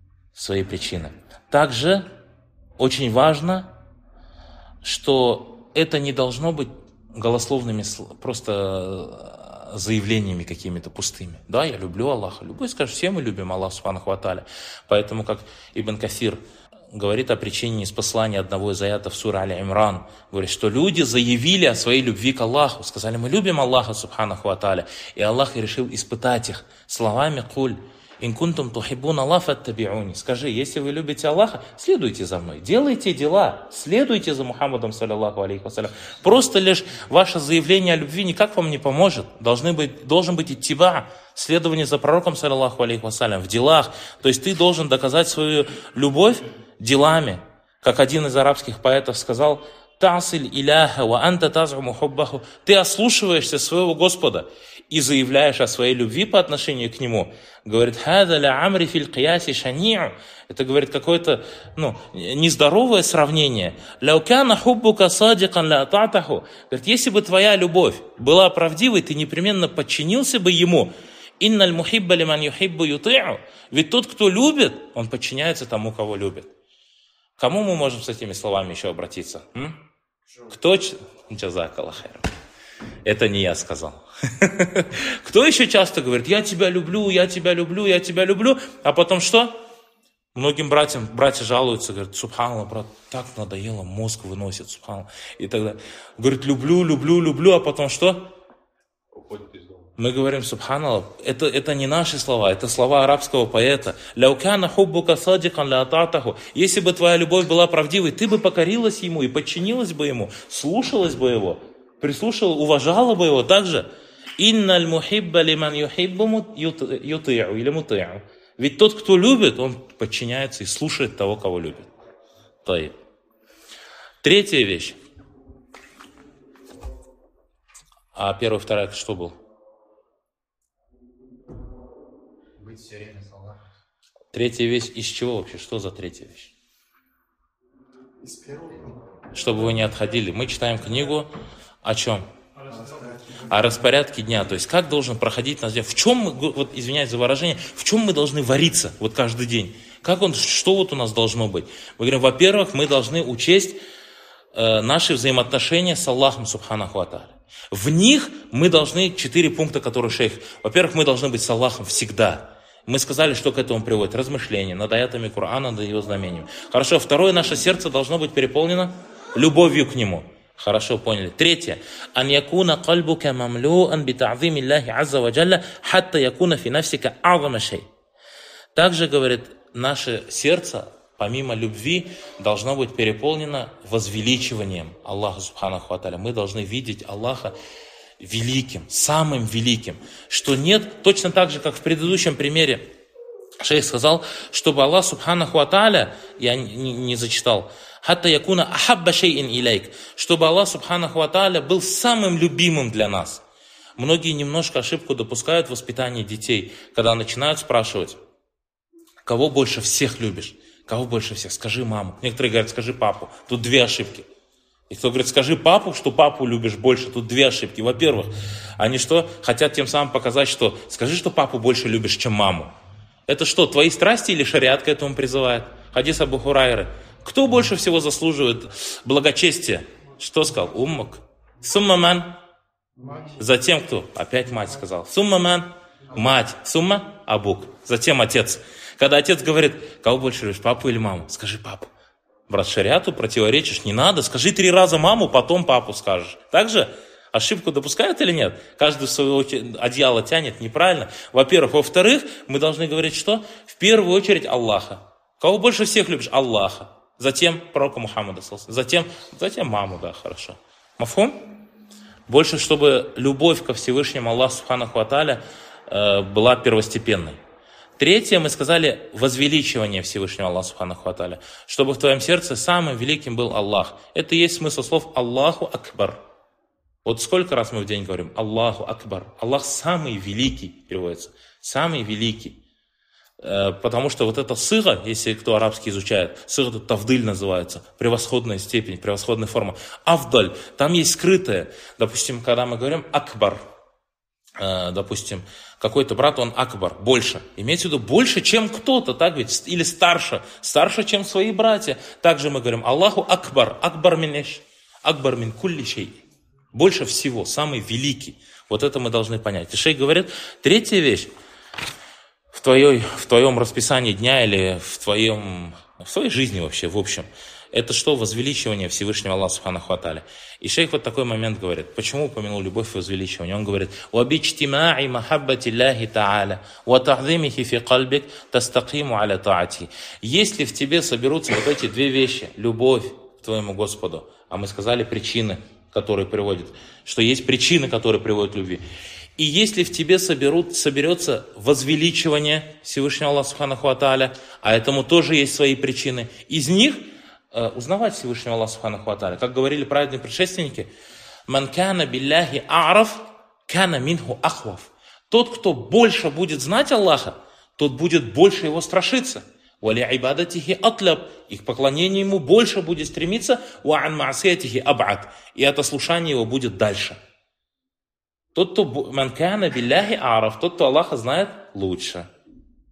Также очень важно, что это не должно быть голословными, просто заявлениями какими-то пустыми. Да, я люблю Аллаха. Любовь, скажешь, все мы любим Аллаха субханаху ва тааля. Поэтому, как Ибн Касир говорит о причине из послания одного из аятов суры Аль-Имран, говорит, что люди заявили о своей любви к Аллаху, сказали, мы любим Аллаха субханаху ва тааля, и Аллах решил испытать их словами «Куль, ин кунтум тухиббун Аллах фаттаби'уни». Скажи, если вы любите Аллаха, следуйте за мной, делайте дела, следуйте за Мухаммадом, саллаллаху алейхи вассалям. Просто лишь ваше заявление о любви никак вам не поможет. Должен быть иттиба, следование за пророком, саллаллаху алейхи вассалям, в делах. То есть ты должен доказать свою любовь делами. Как один из арабских поэтов сказал, «Та'силь иляха ва анта таз'уму хуббаху». Ты ослушиваешься своего Господа и заявляешь о своей любви по отношению к Нему. Говорит, «Хада ля амри фил кияси шани'у». Это, говорит, какое-то нездоровое сравнение. «Ляу кана хуббука садикан ля ататаху». Говорит, если бы твоя любовь была правдивой, ты непременно подчинился бы Ему. «Инналь мухибба лиман юхиббу юти'у». Ведь тот, кто любит, он подчиняется тому, кого любит. Кому мы можем с этими словами еще обратиться? Кто? Джазак Аллах хайран. Это не я сказал. Кто еще часто говорит, я тебя люблю, я тебя люблю, я тебя люблю, а потом что? Многим братья жалуются, говорят, субханаллах, брат, так надоело, мозг выносит, субханаллах. И тогда говорит, люблю, люблю, люблю, а потом что? Мы говорим, субханаллах, это не наши слова, это слова арабского поэта. Если бы твоя любовь была правдивой, ты бы покорилась ему и подчинилась бы ему, слушалась бы его, прислушала, уважала бы его также. Инналь мухибба лиман юхиббу юти'у или мути'у. Ведь тот, кто любит, он подчиняется и слушает того, кого любит. Таиб. Третья вещь. А первая, вторая, что был? Быть все время с Аллахом. Третья вещь из чего вообще? Что за третья вещь? Из первого. Чтобы вы не отходили. Мы читаем книгу о чем? О распорядке дня. То есть, как должен проходить наш день. В чем мы, вот извиняюсь за выражение, в чем мы должны вариться вот каждый день? Что вот у нас должно быть? Мы говорим, во-первых, мы должны учесть наши взаимоотношения с Аллахом, субханаху ва тааля. В них мы должны 4 пункта, которые шейх. Во-первых, мы должны быть с Аллахом всегда. Мы сказали, что к этому приводит. Размышления над аятами Корана, над его знамениями. Хорошо. Второе, наше сердце должно быть переполнено любовью к нему. Хорошо, поняли. Третье. Ан якуна кальбука мамлуан бита'зими Аллахи азза ва джалля, хатта якуна фи нафсика а'зама шей. Также, говорит, наше сердце, помимо любви, должно быть переполнено возвеличиванием Аллаха субханаху ва тааля. Мы должны видеть Аллаха великим, самым великим. Что нет, точно так же, как в предыдущем примере, шейх сказал, чтобы Аллах субханаху ва тааля, я не зачитал, хатта якуна ахабба шейин илейк, чтобы Аллах субханаху ва тааля был самым любимым для нас. Многие немножко ошибку допускают в воспитании детей, когда начинают спрашивать, кого больше всех любишь? Кого больше всех? Скажи маму. Некоторые говорят, скажи папу. Тут 2 ошибки. И кто говорит, скажи папу, что папу любишь больше. Тут 2 ошибки. Во-первых, они что? Хотят тем самым показать, что скажи, что папу больше любишь, чем маму. Это что, твои страсти или шариат к этому призывает? Хадис Абу Хурайры. Кто больше всего заслуживает благочестия? Что сказал? Уммак. Сумма ман. Затем кто? Опять мать сказал. Сумма ман. Мать. Сумма абук. Затем отец. Когда отец говорит, кого больше любишь, папу или маму? Скажи папу. Брат, шариату противоречишь, не надо. Скажи 3 раза маму, потом папу скажешь. Так же ошибку допускают или нет? Каждый в свое одеяло тянет, неправильно. Во-первых. Во-вторых, мы должны говорить что? В первую очередь Аллаха. Кого больше всех любишь? Аллаха. Затем пророка Мухаммада. Затем маму, да, хорошо. Мафхум? Больше, чтобы любовь ко Всевышнему Аллаху субханаху ва тааля была первостепенной. Третье, мы сказали, возвеличивание Всевышнего Аллаха субханаху ва тааля. Чтобы в твоем сердце самым великим был Аллах. Это и есть смысл слов Аллаху Акбар. Вот сколько раз мы в день говорим Аллаху Акбар. Аллах самый великий, переводится. Самый великий. Потому что вот эта сыга, если кто арабский изучает, сыга это тавдыль называется, превосходная степень, превосходная форма. Авдаль, там есть скрытое. Допустим, когда мы говорим Акбар, допустим, какой-то брат, он Акбар, больше. Имеется в виду больше, чем кто-то, так ведь? Или старше, чем свои братья. Также мы говорим Аллаху Акбар, Акбар минеш, Акбар мин кулли шей. Больше всего, самый великий. Вот это мы должны понять. И шейх говорит, третья вещь, в твоем расписании дня или в твоей жизни вообще, в общем, это что? Возвеличивание Всевышнего Аллаха субханаху ва тааля. И шейх вот такой момент говорит. Почему упомянул любовь и возвеличивание? Он говорит, وَبِاجْتِمَاعِ مَحَبَّةِ اللَّهِ تَعَالَى وَتَعْظِيمِهِ فِي قَلْبِكَ تَسْتَقِيمُ عَلَى طَاعَتِهِ. Если в тебе соберутся вот эти 2 вещи, любовь к твоему Господу, а мы сказали причины, которые приводят, что есть причины, которые приводят к любви. И если в тебе соберется возвеличивание Всевышнего Аллаха субханаху ва тааля, а этому тоже есть свои причины, из них узнавать Всевышнего Аллаха субханаху ва тааля. Как говорили праведные предшественники, «Ман кана билляхи а'раф, кана минху ахваф». Тот, кто больше будет знать Аллаха, тот будет больше его страшиться. «Вали ибадатихи атлаб». И к поклонению ему больше будет стремиться. «Ва ан ма'сиятихи аб'ад». И от ослушания его будет дальше. Тот, кто «Ман кана билляхи а'раф», тот, кто Аллаха знает лучше.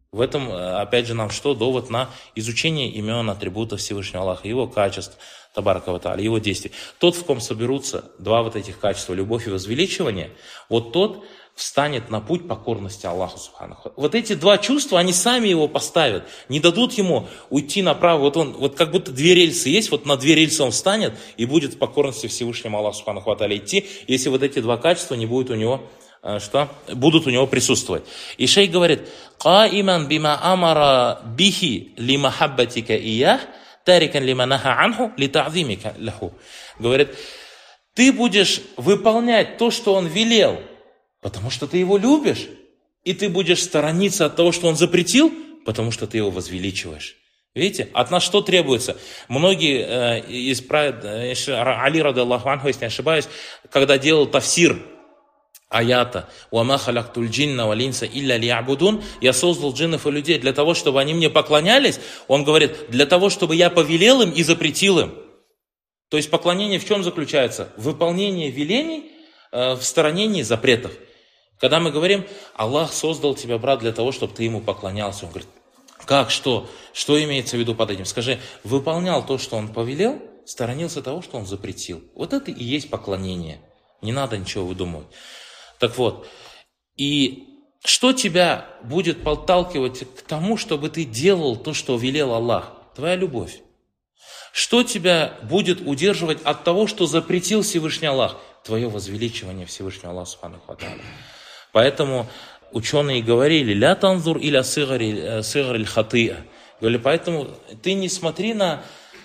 В этом, опять же, нам что? Довод на изучение имен, атрибутов Всевышнего Аллаха, его качеств, табарака ва тааля, его действий. Тот, в ком соберутся два вот этих качества, любовь и возвеличивание, вот тот встанет на путь покорности Аллаху Субханаху. Вот эти два чувства, они сами его поставят, не дадут ему уйти направо. Вот он, вот как будто две рельсы есть, вот на две рельсы он встанет и будет в покорности Всевышнему Аллаху Субханаху ва тааля идти, если вот эти два качества не будут у него будут у него присутствовать. И шейх говорит: «Каиман бима амара бихи ли махаббатика иях, тарикан ли манаха анху ли та'зимика лаху». Говорит, ты будешь выполнять то, что он велел, потому что ты его любишь, и ты будешь сторониться от того, что он запретил, потому что ты его возвеличиваешь. Видите, от нас что требуется? Многие исправят, Али радаллаху анху, если не ошибаюсь, когда делал тафсир аята «Вама халактуль джинна вал инса илля лиябудун», я создал джиннов и людей для того, чтобы они мне поклонялись. Он говорит, для того, чтобы я повелел им и запретил им. То есть поклонение в чем заключается? В выполнении велений, в сторонении запретов. Когда мы говорим, Аллах создал тебя, брат, для того, чтобы ты ему поклонялся. Он говорит, как, что? Что имеется в виду под этим? Скажи, выполнял то, что он повелел, сторонился того, что он запретил. Вот это и есть поклонение. Не надо ничего выдумывать. Так вот, и что тебя будет подталкивать к тому, чтобы ты делал то, что велел Аллах? Твоя любовь. Что тебя будет удерживать от того, что запретил Всевышний Аллах? Твое возвеличивание Всевышнего Аллаха Субханаху ва тааля. Поэтому ученые говорили, «Ля танзур иля сигариль хатыа». Говорили, поэтому ты не смотри на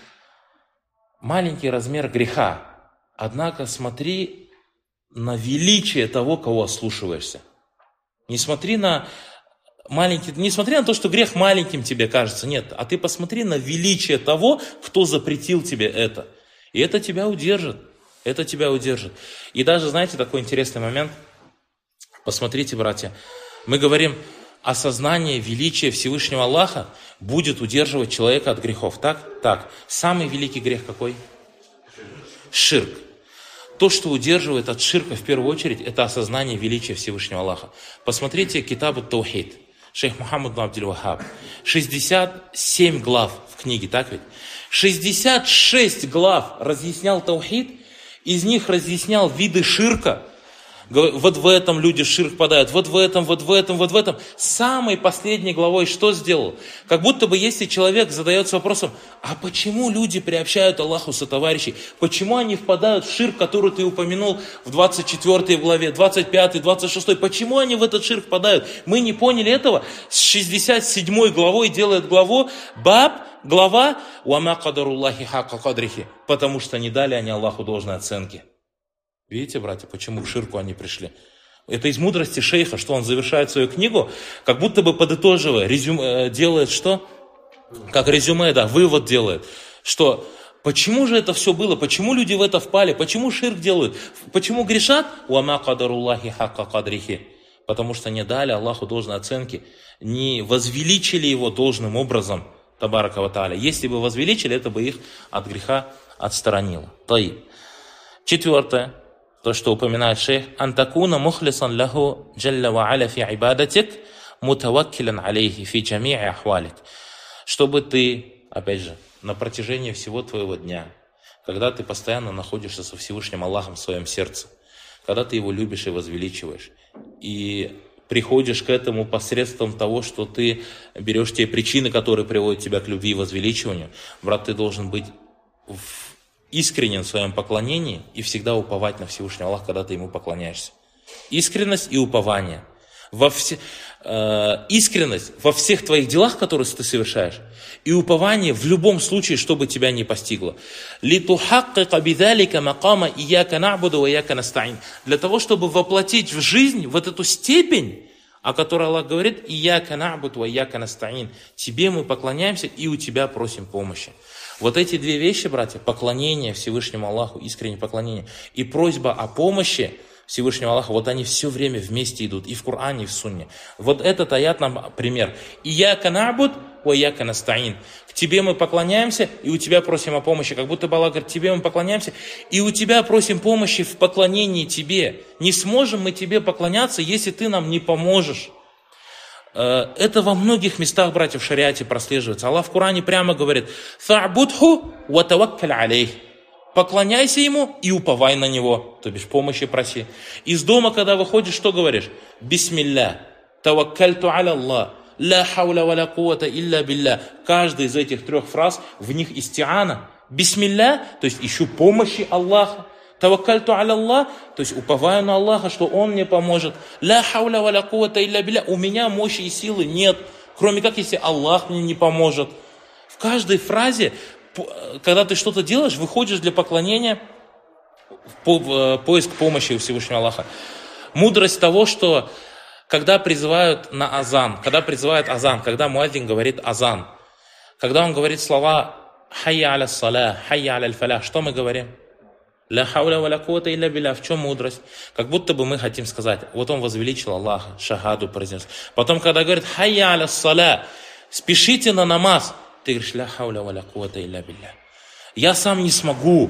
маленький размер греха, однако смотри на величие того, кого ослушиваешься. Не смотри на то, что грех маленьким тебе кажется, нет, а ты посмотри на величие того, кто запретил тебе это. И это тебя удержит. Это тебя удержит. И даже, знаете, такой интересный момент. Посмотрите, братья, мы говорим, осознание величия Всевышнего Аллаха будет удерживать человека от грехов. Так? Так. Самый великий грех какой? Ширк. То, что удерживает от ширка в первую очередь, это осознание величия Всевышнего Аллаха. Посмотрите Китаб ат-Таухид, шейх Мухаммад бин Абдуль-Вахаб. 67 глав в книге, так ведь? 66 глав разъяснял таухид, из них разъяснял виды ширка. Вот в этом люди в ширк падают, вот в этом. Самой последней главой что сделал? Как будто бы если человек задается вопросом, а почему люди приобщают Аллаху сотоварищей? Почему они впадают в ширк, который ты упомянул в 24 главе, 25, 26? Почему они в этот ширк впадают? Мы не поняли этого. С 67 главой делает глава «Вама кадаруллахи хакка кадрихи», потому что не дали они Аллаху должной оценки. Видите, братья, почему к ширку они пришли? Это из мудрости шейха, что он завершает свою книгу, как будто бы подытоживая, делает что? Как резюме, вывод делает, что почему же это все было, почему люди в это впали, почему ширк делают, почему грешат? «Уама кадаруллахи хакка кадрихи», потому что не дали Аллаху должной оценки, не возвеличили его должным образом, табарака ва тааля. Если бы возвеличили, это бы их от греха отсторонило. Четвертое. То, что упоминает шейх, «Антакуна мухлисан лаху джалля ва аля фи ибадатик, мутаваккилан алейхи фи джами'и ахвалик». Чтобы ты, опять же, на протяжении всего твоего дня, когда ты постоянно находишься со Всевышним Аллахом в своем сердце, когда ты его любишь и возвеличиваешь, и приходишь к этому посредством того, что ты берешь те причины, которые приводят тебя к любви и возвеличиванию, брат, ты должен быть искренен в своем поклонении и всегда уповать на Всевышнего Аллаха, когда ты ему поклоняешься. Искренность и упование. Искренность во всех твоих делах, которые ты совершаешь, и упование в любом случае, чтобы тебя не постигло. Для того, чтобы воплотить в жизнь вот эту степень, о которой Аллах говорит, «Ияка на'буду ва ияка наста'ин». Тебе мы поклоняемся и у тебя просим помощи. Вот эти две вещи, братья, поклонение Всевышнему Аллаху, искреннее поклонение, и просьба о помощи Всевышнего Аллаха, вот они все время вместе идут, и в Коране, и в Сунне. Вот этот аят нам пример. «Ияка на'буд ва ияка наста'ин». К тебе мы поклоняемся, и у тебя просим о помощи. Как будто Аллах говорит, тебе мы поклоняемся, и у тебя просим помощи в поклонении тебе. Не сможем мы тебе поклоняться, если ты нам не поможешь. Это во многих местах, братья, в шариате прослеживается. Аллах в Коране прямо говорит: «Фа'будху ва таваккаль алейх». Поклоняйся ему и уповай на него, то бишь помощи проси. Из дома, когда выходишь, что говоришь? Бисмилля, таваккальту аля Аллах, ла хауля ва ла куввата илля билля. Каждая из этих трех фраз, в них истиана. Бисмилля, то есть ищу помощи Аллаха. Таваккальту аля Аллах, то есть уповаю на Аллаха, что Он мне поможет. Ла хауля ва ла куввата илля билля. У меня мощи и силы нет, кроме как если Аллах мне не поможет. В каждой фразе, когда ты что-то делаешь, выходишь для поклонения в поиск помощи у Всевышнего Аллаха. Мудрость того, что когда призывают на азан, когда муаддин говорит азан, когда он говорит слова «Хайя аля саля», «Хайя аля фалях», что мы говорим? «Ля хауля ва ля куввата илля билля». В чем мудрость? Как будто бы мы хотим сказать, вот он возвеличил Аллаха, шахаду произнес. Потом, когда говорит «Хайя аля саля», спешите на намаз, ты говоришь: «Ля хауля ва ля куввата илля билля». Я сам не смогу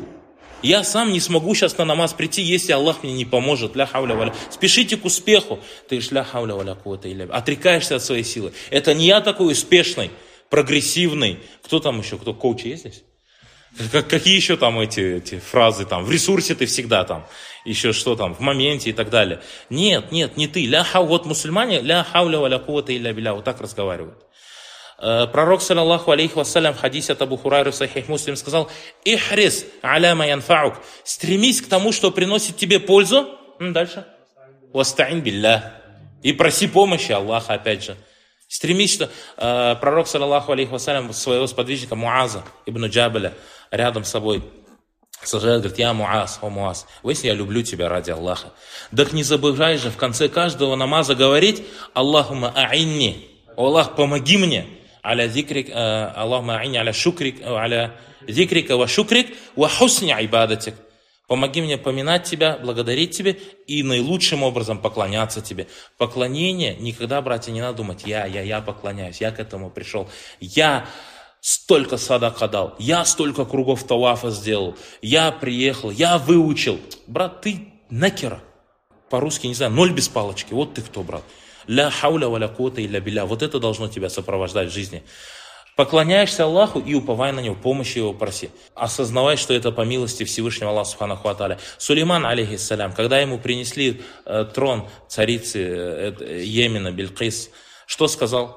сейчас на намаз прийти, если Аллах мне не поможет. Ля хауля ва ля. Спешите к успеху. Ты говоришь: «Ля хауля ва ля куввата илля билля». Отрекаешься от своей силы. Это не я такой успешный, прогрессивный. Кто там еще? Кто коуч есть здесь? Какие еще там эти фразы там? В ресурсе ты всегда там. Еще что там? В моменте и так далее. Нет, не ты. Вот мусульмане: «Ля хауля ва ля куввата илля билля». Вот так разговаривают. Пророк, саллаллаху алейхи вассалям, в хадисе от Абу Хурайры в Сахих Муслим сказал: «Ихрис аля ма янфаук». Стремись к тому, что приносит тебе пользу. Дальше. «Вастаин билля». И проси помощи Аллаха, опять же. Стремись, что... Пророк, саллаллаху алейхи вассалям, своего сподвижника Муаза ибн Джабаля рядом с собой сажает, говорит: «Я Муаз, о Муаз, если я люблю тебя ради Аллаха, так не забывай же в конце каждого намаза говорить: Аллахумма а'инни». Аллах, помоги мне. Аля зикрик, Аллахума а'инни аля шукрик, аля зикрика ва шукрик, ва хусни айбадатик. Помоги мне поминать тебя, благодарить тебе и наилучшим образом поклоняться тебе. Поклонение никогда, братья, не надо думать: я поклоняюсь, я к этому пришел, я столько садака дал, я столько кругов тавафа сделал, я приехал, я выучил. Брат, ты накера. По-русски, не знаю, ноль без палочки. Вот ты кто, брат. Ля хауля ва ля куввата илля билля. Вот это должно тебя сопровождать в жизни. Поклоняешься Аллаху и уповай на Него, помощи Его проси. Осознавай, что это по милости Всевышнего Аллаха субханаху ва тааля. Сулейман, алейхиссалям, когда ему принесли трон царицы Йемена Билькис, что сказал?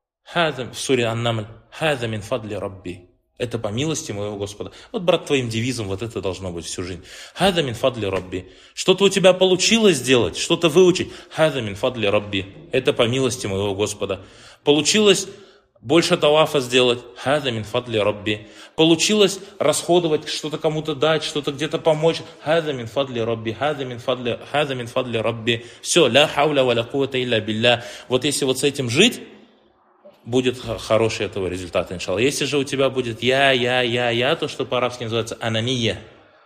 В суре Ан-Намль: «Хаза мин фадли рабби». Это по милости моего Господа. Вот, брат, твоим девизом вот это должно быть всю жизнь. «Хаза мин фадли рабби». Что-то у тебя получилось сделать, что-то выучить. «Хаза мин фадли рабби». Это по милости моего Господа. Получилось больше тавафа сделать. «Хаза мин фадли рабби». Получилось расходовать, что-то кому-то дать, что-то где-то помочь. «Хаза мин фадли рабби». «Хаза мин фадли рабби». Все. «Ля хауля ва ля куввата илля билля». Вот если вот с этим жить, будет хороший этого результата, иншаллах. Если же у тебя будет я, то, что по-арабски называется анания,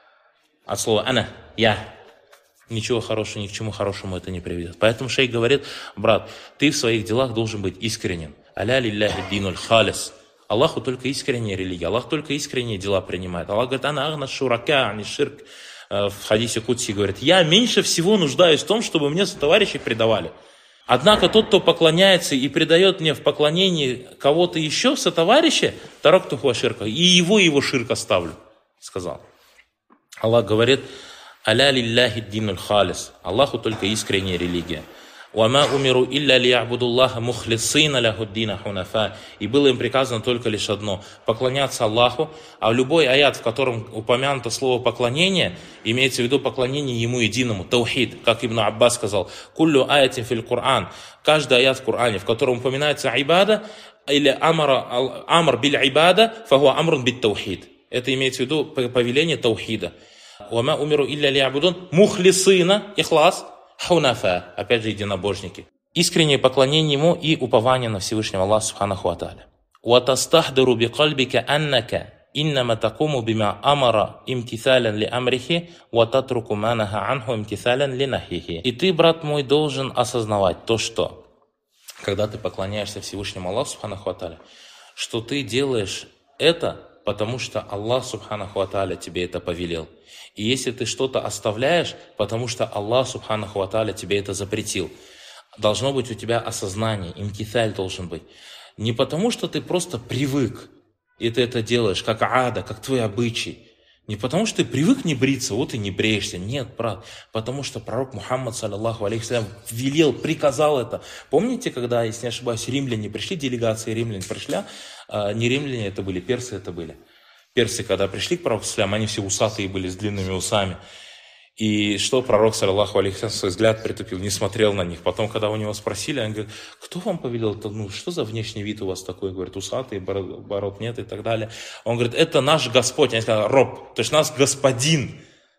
от слова ана, я, ничего хорошего, ни к чему хорошему это не приведет. Поэтому шейх говорит: брат, ты в своих делах должен быть искренен. Аля лилляхи динуль халис. Аллаху только искренняя религия, Аллах только искренние дела принимает. Аллах говорит: ана агна шурака ани ширк. В хадисе Кудси говорит: я меньше всего нуждаюсь в том, чтобы мне сотоварищи предавали. Однако тот, кто поклоняется и предает мне в поклонении кого-то еще, сотоварища, таракту хуа ширка, и его ширк оставлю, сказал. Аллах говорит: аля лилляхи динуль халис. Аллаху только искренняя религия. «Вама умиру илля лиябудуллаха мухлисина ляхуддина хунафа». И было им приказано только лишь одно – поклоняться Аллаху. А любой аят, в котором упомянуто слово «поклонение», имеется в виду поклонение Ему единому, таухид, как Ибн Аббас сказал: «Куллю аятин фил Кур'ан». Каждый аят в Коране, в котором упоминается айбада, или амр биль айбада, фахуа амрун бит таухид. Это имеется в виду повеление таухида. «Вама умиру илля лиябудун мухлисина», ихлас, хунафа, опять же, единобожники. Искреннее поклонение Ему и упование на Всевышнего Аллаха субханаху ва тааля. «Ватастахдыру бикальбика аннака иннама такуму бима амара имтисалян ли амрихи вататруку манаха анху имтисалян ли нахихи». И ты, брат мой, должен осознавать то, что, когда ты поклоняешься Всевышнему Аллаху субханаху ва тааля, что ты делаешь это, потому что Аллах субханаху ва тааля тебе это повелел. И если ты что-то оставляешь, потому что Аллах субханаху ва тааля тебе это запретил. Должно быть у тебя осознание, имтисаль должен быть. Не потому, что ты просто привык, и ты это делаешь, как ада, как твой обычай. Не потому, что ты привык не бриться, вот и не бреешься. Нет, брат. Потому что пророк Мухаммад, саллаллаху алейхи велел, приказал это. Помните, когда, если не ошибаюсь, римляне пришли, делегации римлян пришли, не римляне это были, персы это были. Персы, когда пришли к пророку, они все усатые были, с длинными усами. И что пророк, саллаллаху алейхи, свой взгляд притупил, не смотрел на них. Потом, когда у него спросили, он говорит: кто вам повелел? Что за внешний вид у вас такой? Говорит: усатый, бород нет и так далее. Он говорит: это наш Господь. Они сказали: роб, то есть наш господин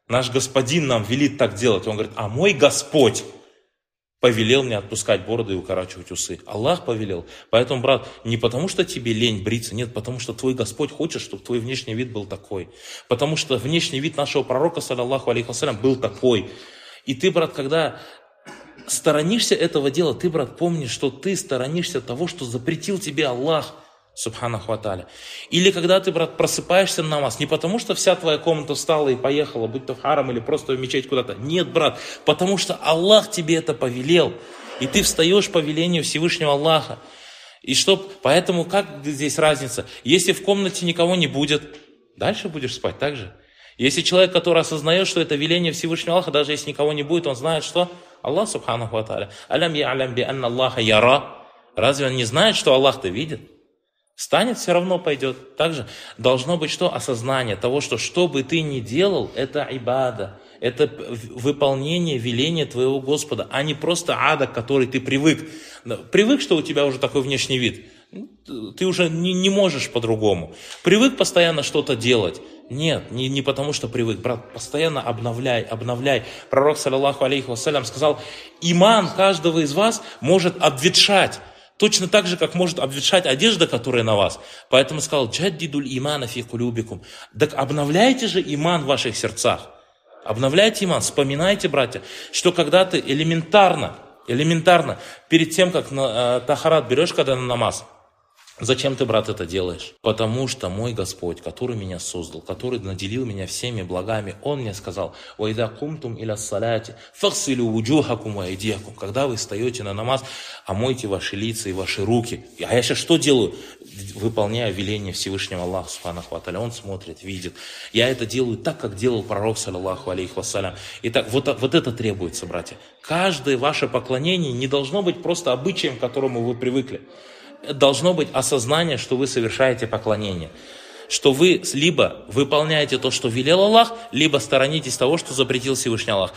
нам велит так делать. Он говорит: а мой Господь повелел мне отпускать бороду и укорачивать усы. Аллах повелел. Поэтому, брат, не потому что тебе лень бриться, нет, потому что твой Господь хочет, чтобы твой внешний вид был такой. Потому что внешний вид нашего пророка, саллаллаху алейхи вассалям, был такой. И ты, брат, когда сторонишься этого дела, ты, брат, помни, что ты сторонишься того, что запретил тебе Аллах, субханаху ва тааля. Или когда ты, брат, просыпаешься на намаз, не потому что вся твоя комната встала и поехала, будь то в харам или просто в мечеть куда-то. Нет, брат, потому что Аллах тебе это повелел. И ты встаешь по велению Всевышнего Аллаха. Поэтому как здесь разница? Если в комнате никого не будет, дальше будешь спать так же. Если человек, который осознает, что это веление Всевышнего Аллаха, даже если никого не будет, он знает, что Аллах, субханаху ва тааля, алям я'алям би анна Аллаха яра. Разве он не знает, что Аллах-то видит? Встанет, все равно пойдет. Также должно быть что? Осознание того, что бы ты ни делал, это ибада, это выполнение веления твоего Господа, а не просто ада, к которой ты привык. Привык, что у тебя уже такой внешний вид. Ты уже не можешь по-другому. Привык постоянно что-то делать. Нет, не потому что привык. Брат, постоянно обновляй. Пророк, саллаллаху алейхи вассалям, сказал: иман каждого из вас может обветшать. Точно так же, как может обветшать одежда, которая на вас. Поэтому сказал: джаддидуль имана фи кулюбикум. Так обновляйте же иман в ваших сердцах. Обновляйте иман. Вспоминайте, братья, что когда ты элементарно, перед тем, как тахарат берешь, когда на намаз, зачем ты, брат, это делаешь? Потому что мой Господь, который меня создал, который наделил меня всеми благами, Он мне сказал: «Вайда кумтум иля саляти, фахсилю вуджухакум ва айдиякум». Когда вы встаете на намаз, омойте ваши лица и ваши руки. А я сейчас что делаю? Выполняю веление Всевышнего Аллаха, субханаху ва тааля. Он смотрит, видит. Я это делаю так, как делал пророк, саллаллаху алейхи вассалям. Итак, вот это требуется, братья. Каждое ваше поклонение не должно быть просто обычаем, к которому вы привыкли. Должно быть осознание, что вы совершаете поклонение. Что вы либо выполняете то, что велел Аллах, либо сторонитесь того, что запретил Всевышний Аллах.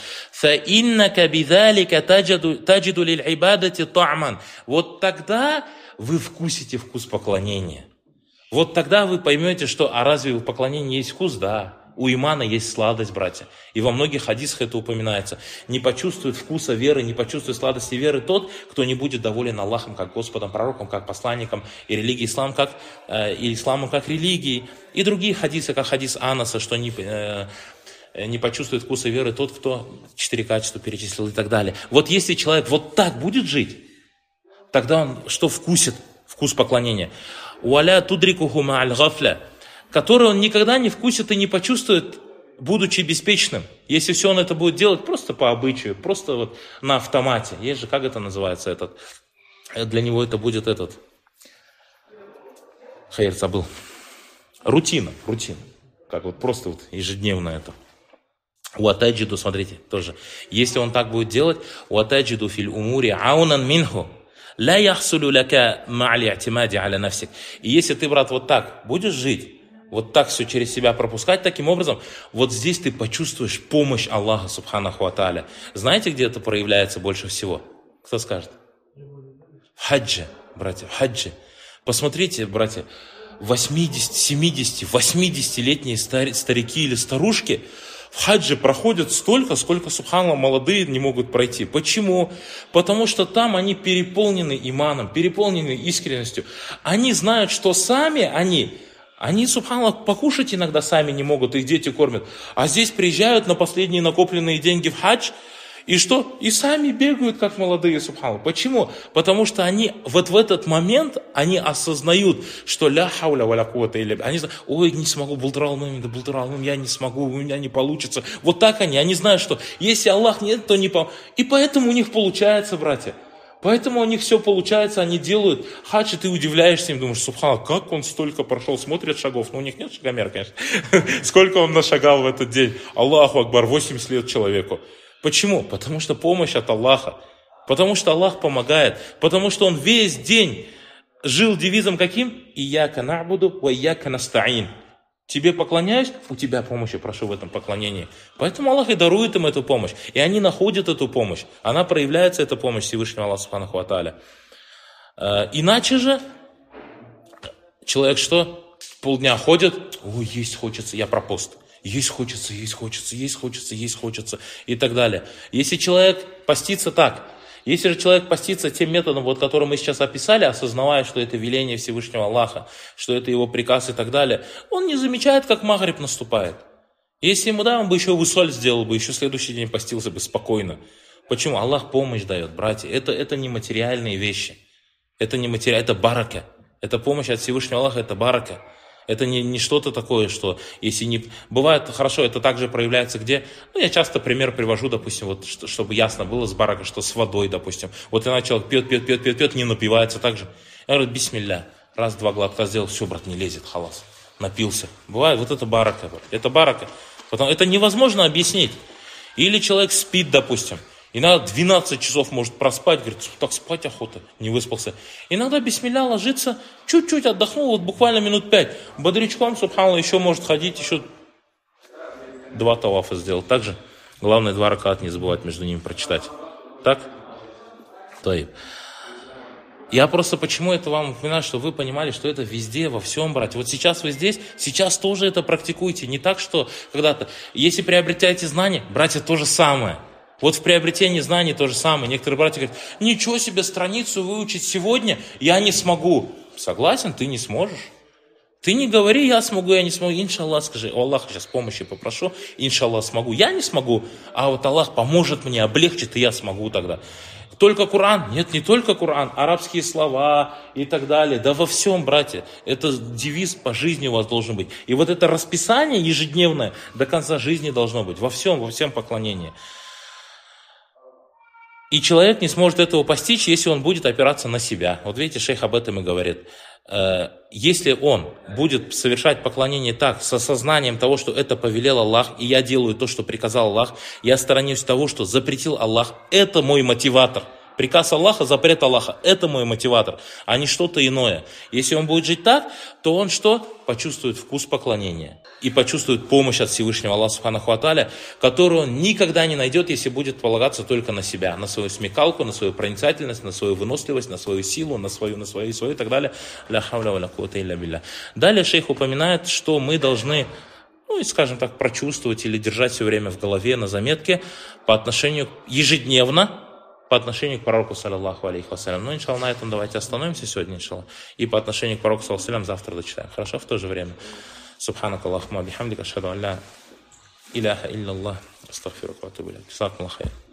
Вот тогда вы вкусите вкус поклонения. Вот тогда вы поймете, что разве у поклонения есть вкус? Да. У имана есть сладость, братья. И во многих хадисах это упоминается. Не почувствует вкуса веры, не почувствует сладости веры тот, кто не будет доволен Аллахом как Господом, пророком, как посланником, и религией исламом как религией. И другие хадисы, как хадис Анаса, что не почувствует вкуса веры тот, кто 4 качества перечислил и так далее. Вот если человек вот так будет жить, тогда он что вкусит? Вкус поклонения. «Уаля тудрикуху ма'аль гафля», который он никогда не вкусит и не почувствует, будучи беспечным. Если все он это будет делать просто по обычаю, просто вот на автомате. Есть же, как это называется, для него это будет Хайр забыл. Рутина. Как вот просто вот ежедневно это. Уатаджиду, смотрите, тоже. Если он так будет делать, уатаджиду филь умури аунан минху. Ла яхсулю лака ма'али атимади аля нафсик. И если ты, брат, вот так будешь жить, вот так все через себя пропускать, таким образом, вот здесь ты почувствуешь помощь Аллаха, субханаху ва тааля. Знаете, где это проявляется больше всего? Кто скажет? В хаджи, братья, в хаджи. Посмотрите, братья, 80, 70, 80-летние старики или старушки в хаджи проходят столько, сколько, субханаллах, молодые не могут пройти. Почему? Потому что там они переполнены иманом, переполнены искренностью. Они знают, что сами они, субханаллах, покушать иногда сами не могут, их дети кормят. А здесь приезжают на последние накопленные деньги в хадж, и что? И сами бегают, как молодые, субханаллах. Почему? Потому что они вот в этот момент, они осознают, что ля хауля валя куввата илля билля. Они знают: ой, не смогу, бултаралмым, я не смогу, у меня не получится. Вот так они знают, что если Аллах нет, то не получится. И поэтому у них получается, братья. Поэтому у них все получается, они делают хадж, и ты удивляешься им, думаешь, субхана, как он столько прошел, смотрят шагов. Ну, у них нет шагомера, конечно. Сколько он нашагал в этот день. Аллаху Акбар, 80 лет человеку. Почему? Потому что помощь от Аллаха. Потому что Аллах помогает. Потому что он весь день жил девизом каким? Ияка на'буду ва ияка наста'ин. Тебе поклоняюсь, у тебя помощи прошу в этом поклонении. Поэтому Аллах и дарует им эту помощь. И они находят эту помощь. Она проявляется, эта помощь Всевышнего Аллаха Субханаху ва Тааля. Иначе же человек что? Полдня ходит, ой, есть хочется, я про пост. Есть хочется, есть хочется, есть хочется, есть хочется и так далее. Если человек постится так, если же человек постится тем методом, вот, который мы сейчас описали, осознавая, что это веление Всевышнего Аллаха, что это его приказ и так далее, он не замечает, как магриб наступает. Если ему, да, он бы еще высоль сделал бы, еще следующий день постился бы спокойно. Почему? Аллах помощь дает, братья. Это не материальные вещи. Это не материал, это барака. Это помощь от Всевышнего Аллаха, это барака. Это не что-то такое, что если не... Бывает хорошо, это также проявляется где? Ну, я часто пример привожу, допустим, вот, чтобы ясно было с барака, что с водой, допустим. Вот иногда человек пьет, не напивается так же. Я говорю, бисмилля. Раз-два глотка сделал, все, брат, не лезет, халас. Напился. Бывает, вот это барака. Это барака. Потом, это невозможно объяснить. Или человек спит, допустим. Иногда 12 часов может проспать, говорит, так спать охота, не выспался. Иногда бисмилля ложится, чуть-чуть отдохнул, вот буквально минут 5. Бодрячком, субханаллах, еще может ходить, еще 2 тавафа сделать. Также главное 2 ракат не забывать между ними прочитать. Так? Таиб. Я просто почему это вам упоминаю, чтобы вы понимали, что это везде, во всем, братья. Вот сейчас вы здесь, сейчас тоже это практикуйте. Не так, что когда-то, если приобретаете знания, братья, то же самое. Вот в приобретении знаний то же самое. Некоторые братья говорят, ничего себе, страницу выучить сегодня я не смогу. Согласен, ты не сможешь. Ты не говори, я смогу, я не смогу. Иншаллах, скажи, о Аллах, сейчас помощи попрошу. Иншаллах, смогу. Я не смогу, а вот Аллах поможет мне, облегчит, и я смогу тогда. Только Коран? Нет, не только Коран. Арабские слова и так далее. Да во всем, братья. Это девиз по жизни у вас должен быть. И вот это расписание ежедневное до конца жизни должно быть. Во всем поклонении. И человек не сможет этого постичь, если он будет опираться на себя. Вот видите, шейх об этом и говорит. Если он будет совершать поклонение так, с осознанием того, что это повелел Аллах, и я делаю то, что приказал Аллах, я сторонюсь того, что запретил Аллах, это мой мотиватор. Приказ Аллаха, запрет Аллаха, это мой мотиватор, а не что-то иное. Если он будет жить так, то он что? Почувствует вкус поклонения. И почувствует помощь от Всевышнего Аллаха Субханаху ва Тааля, которую он никогда не найдет, если будет полагаться только на себя, на свою смекалку, на свою проницательность, на свою выносливость, на свою силу, на свою и так далее. Ля хавля ва ля куввата илля билля. Далее шейх упоминает, что мы должны, скажем так, прочувствовать или держать все время в голове на заметке по отношению ежедневно, по отношению к пророку, саллаллаху алейхи вассалям. Ну, иншаллах, на этом давайте остановимся сегодня, иншаллах. И по отношению к пророку, саллаллаху алейхи вассалям, завтра дочитаем. Хорошо? В то же время. Субханака Аллахумма бихамдика, ашхаду ан ля иляха илля Аллах, астагфирука ва атубу илейк. Джазакумуллаху хайран.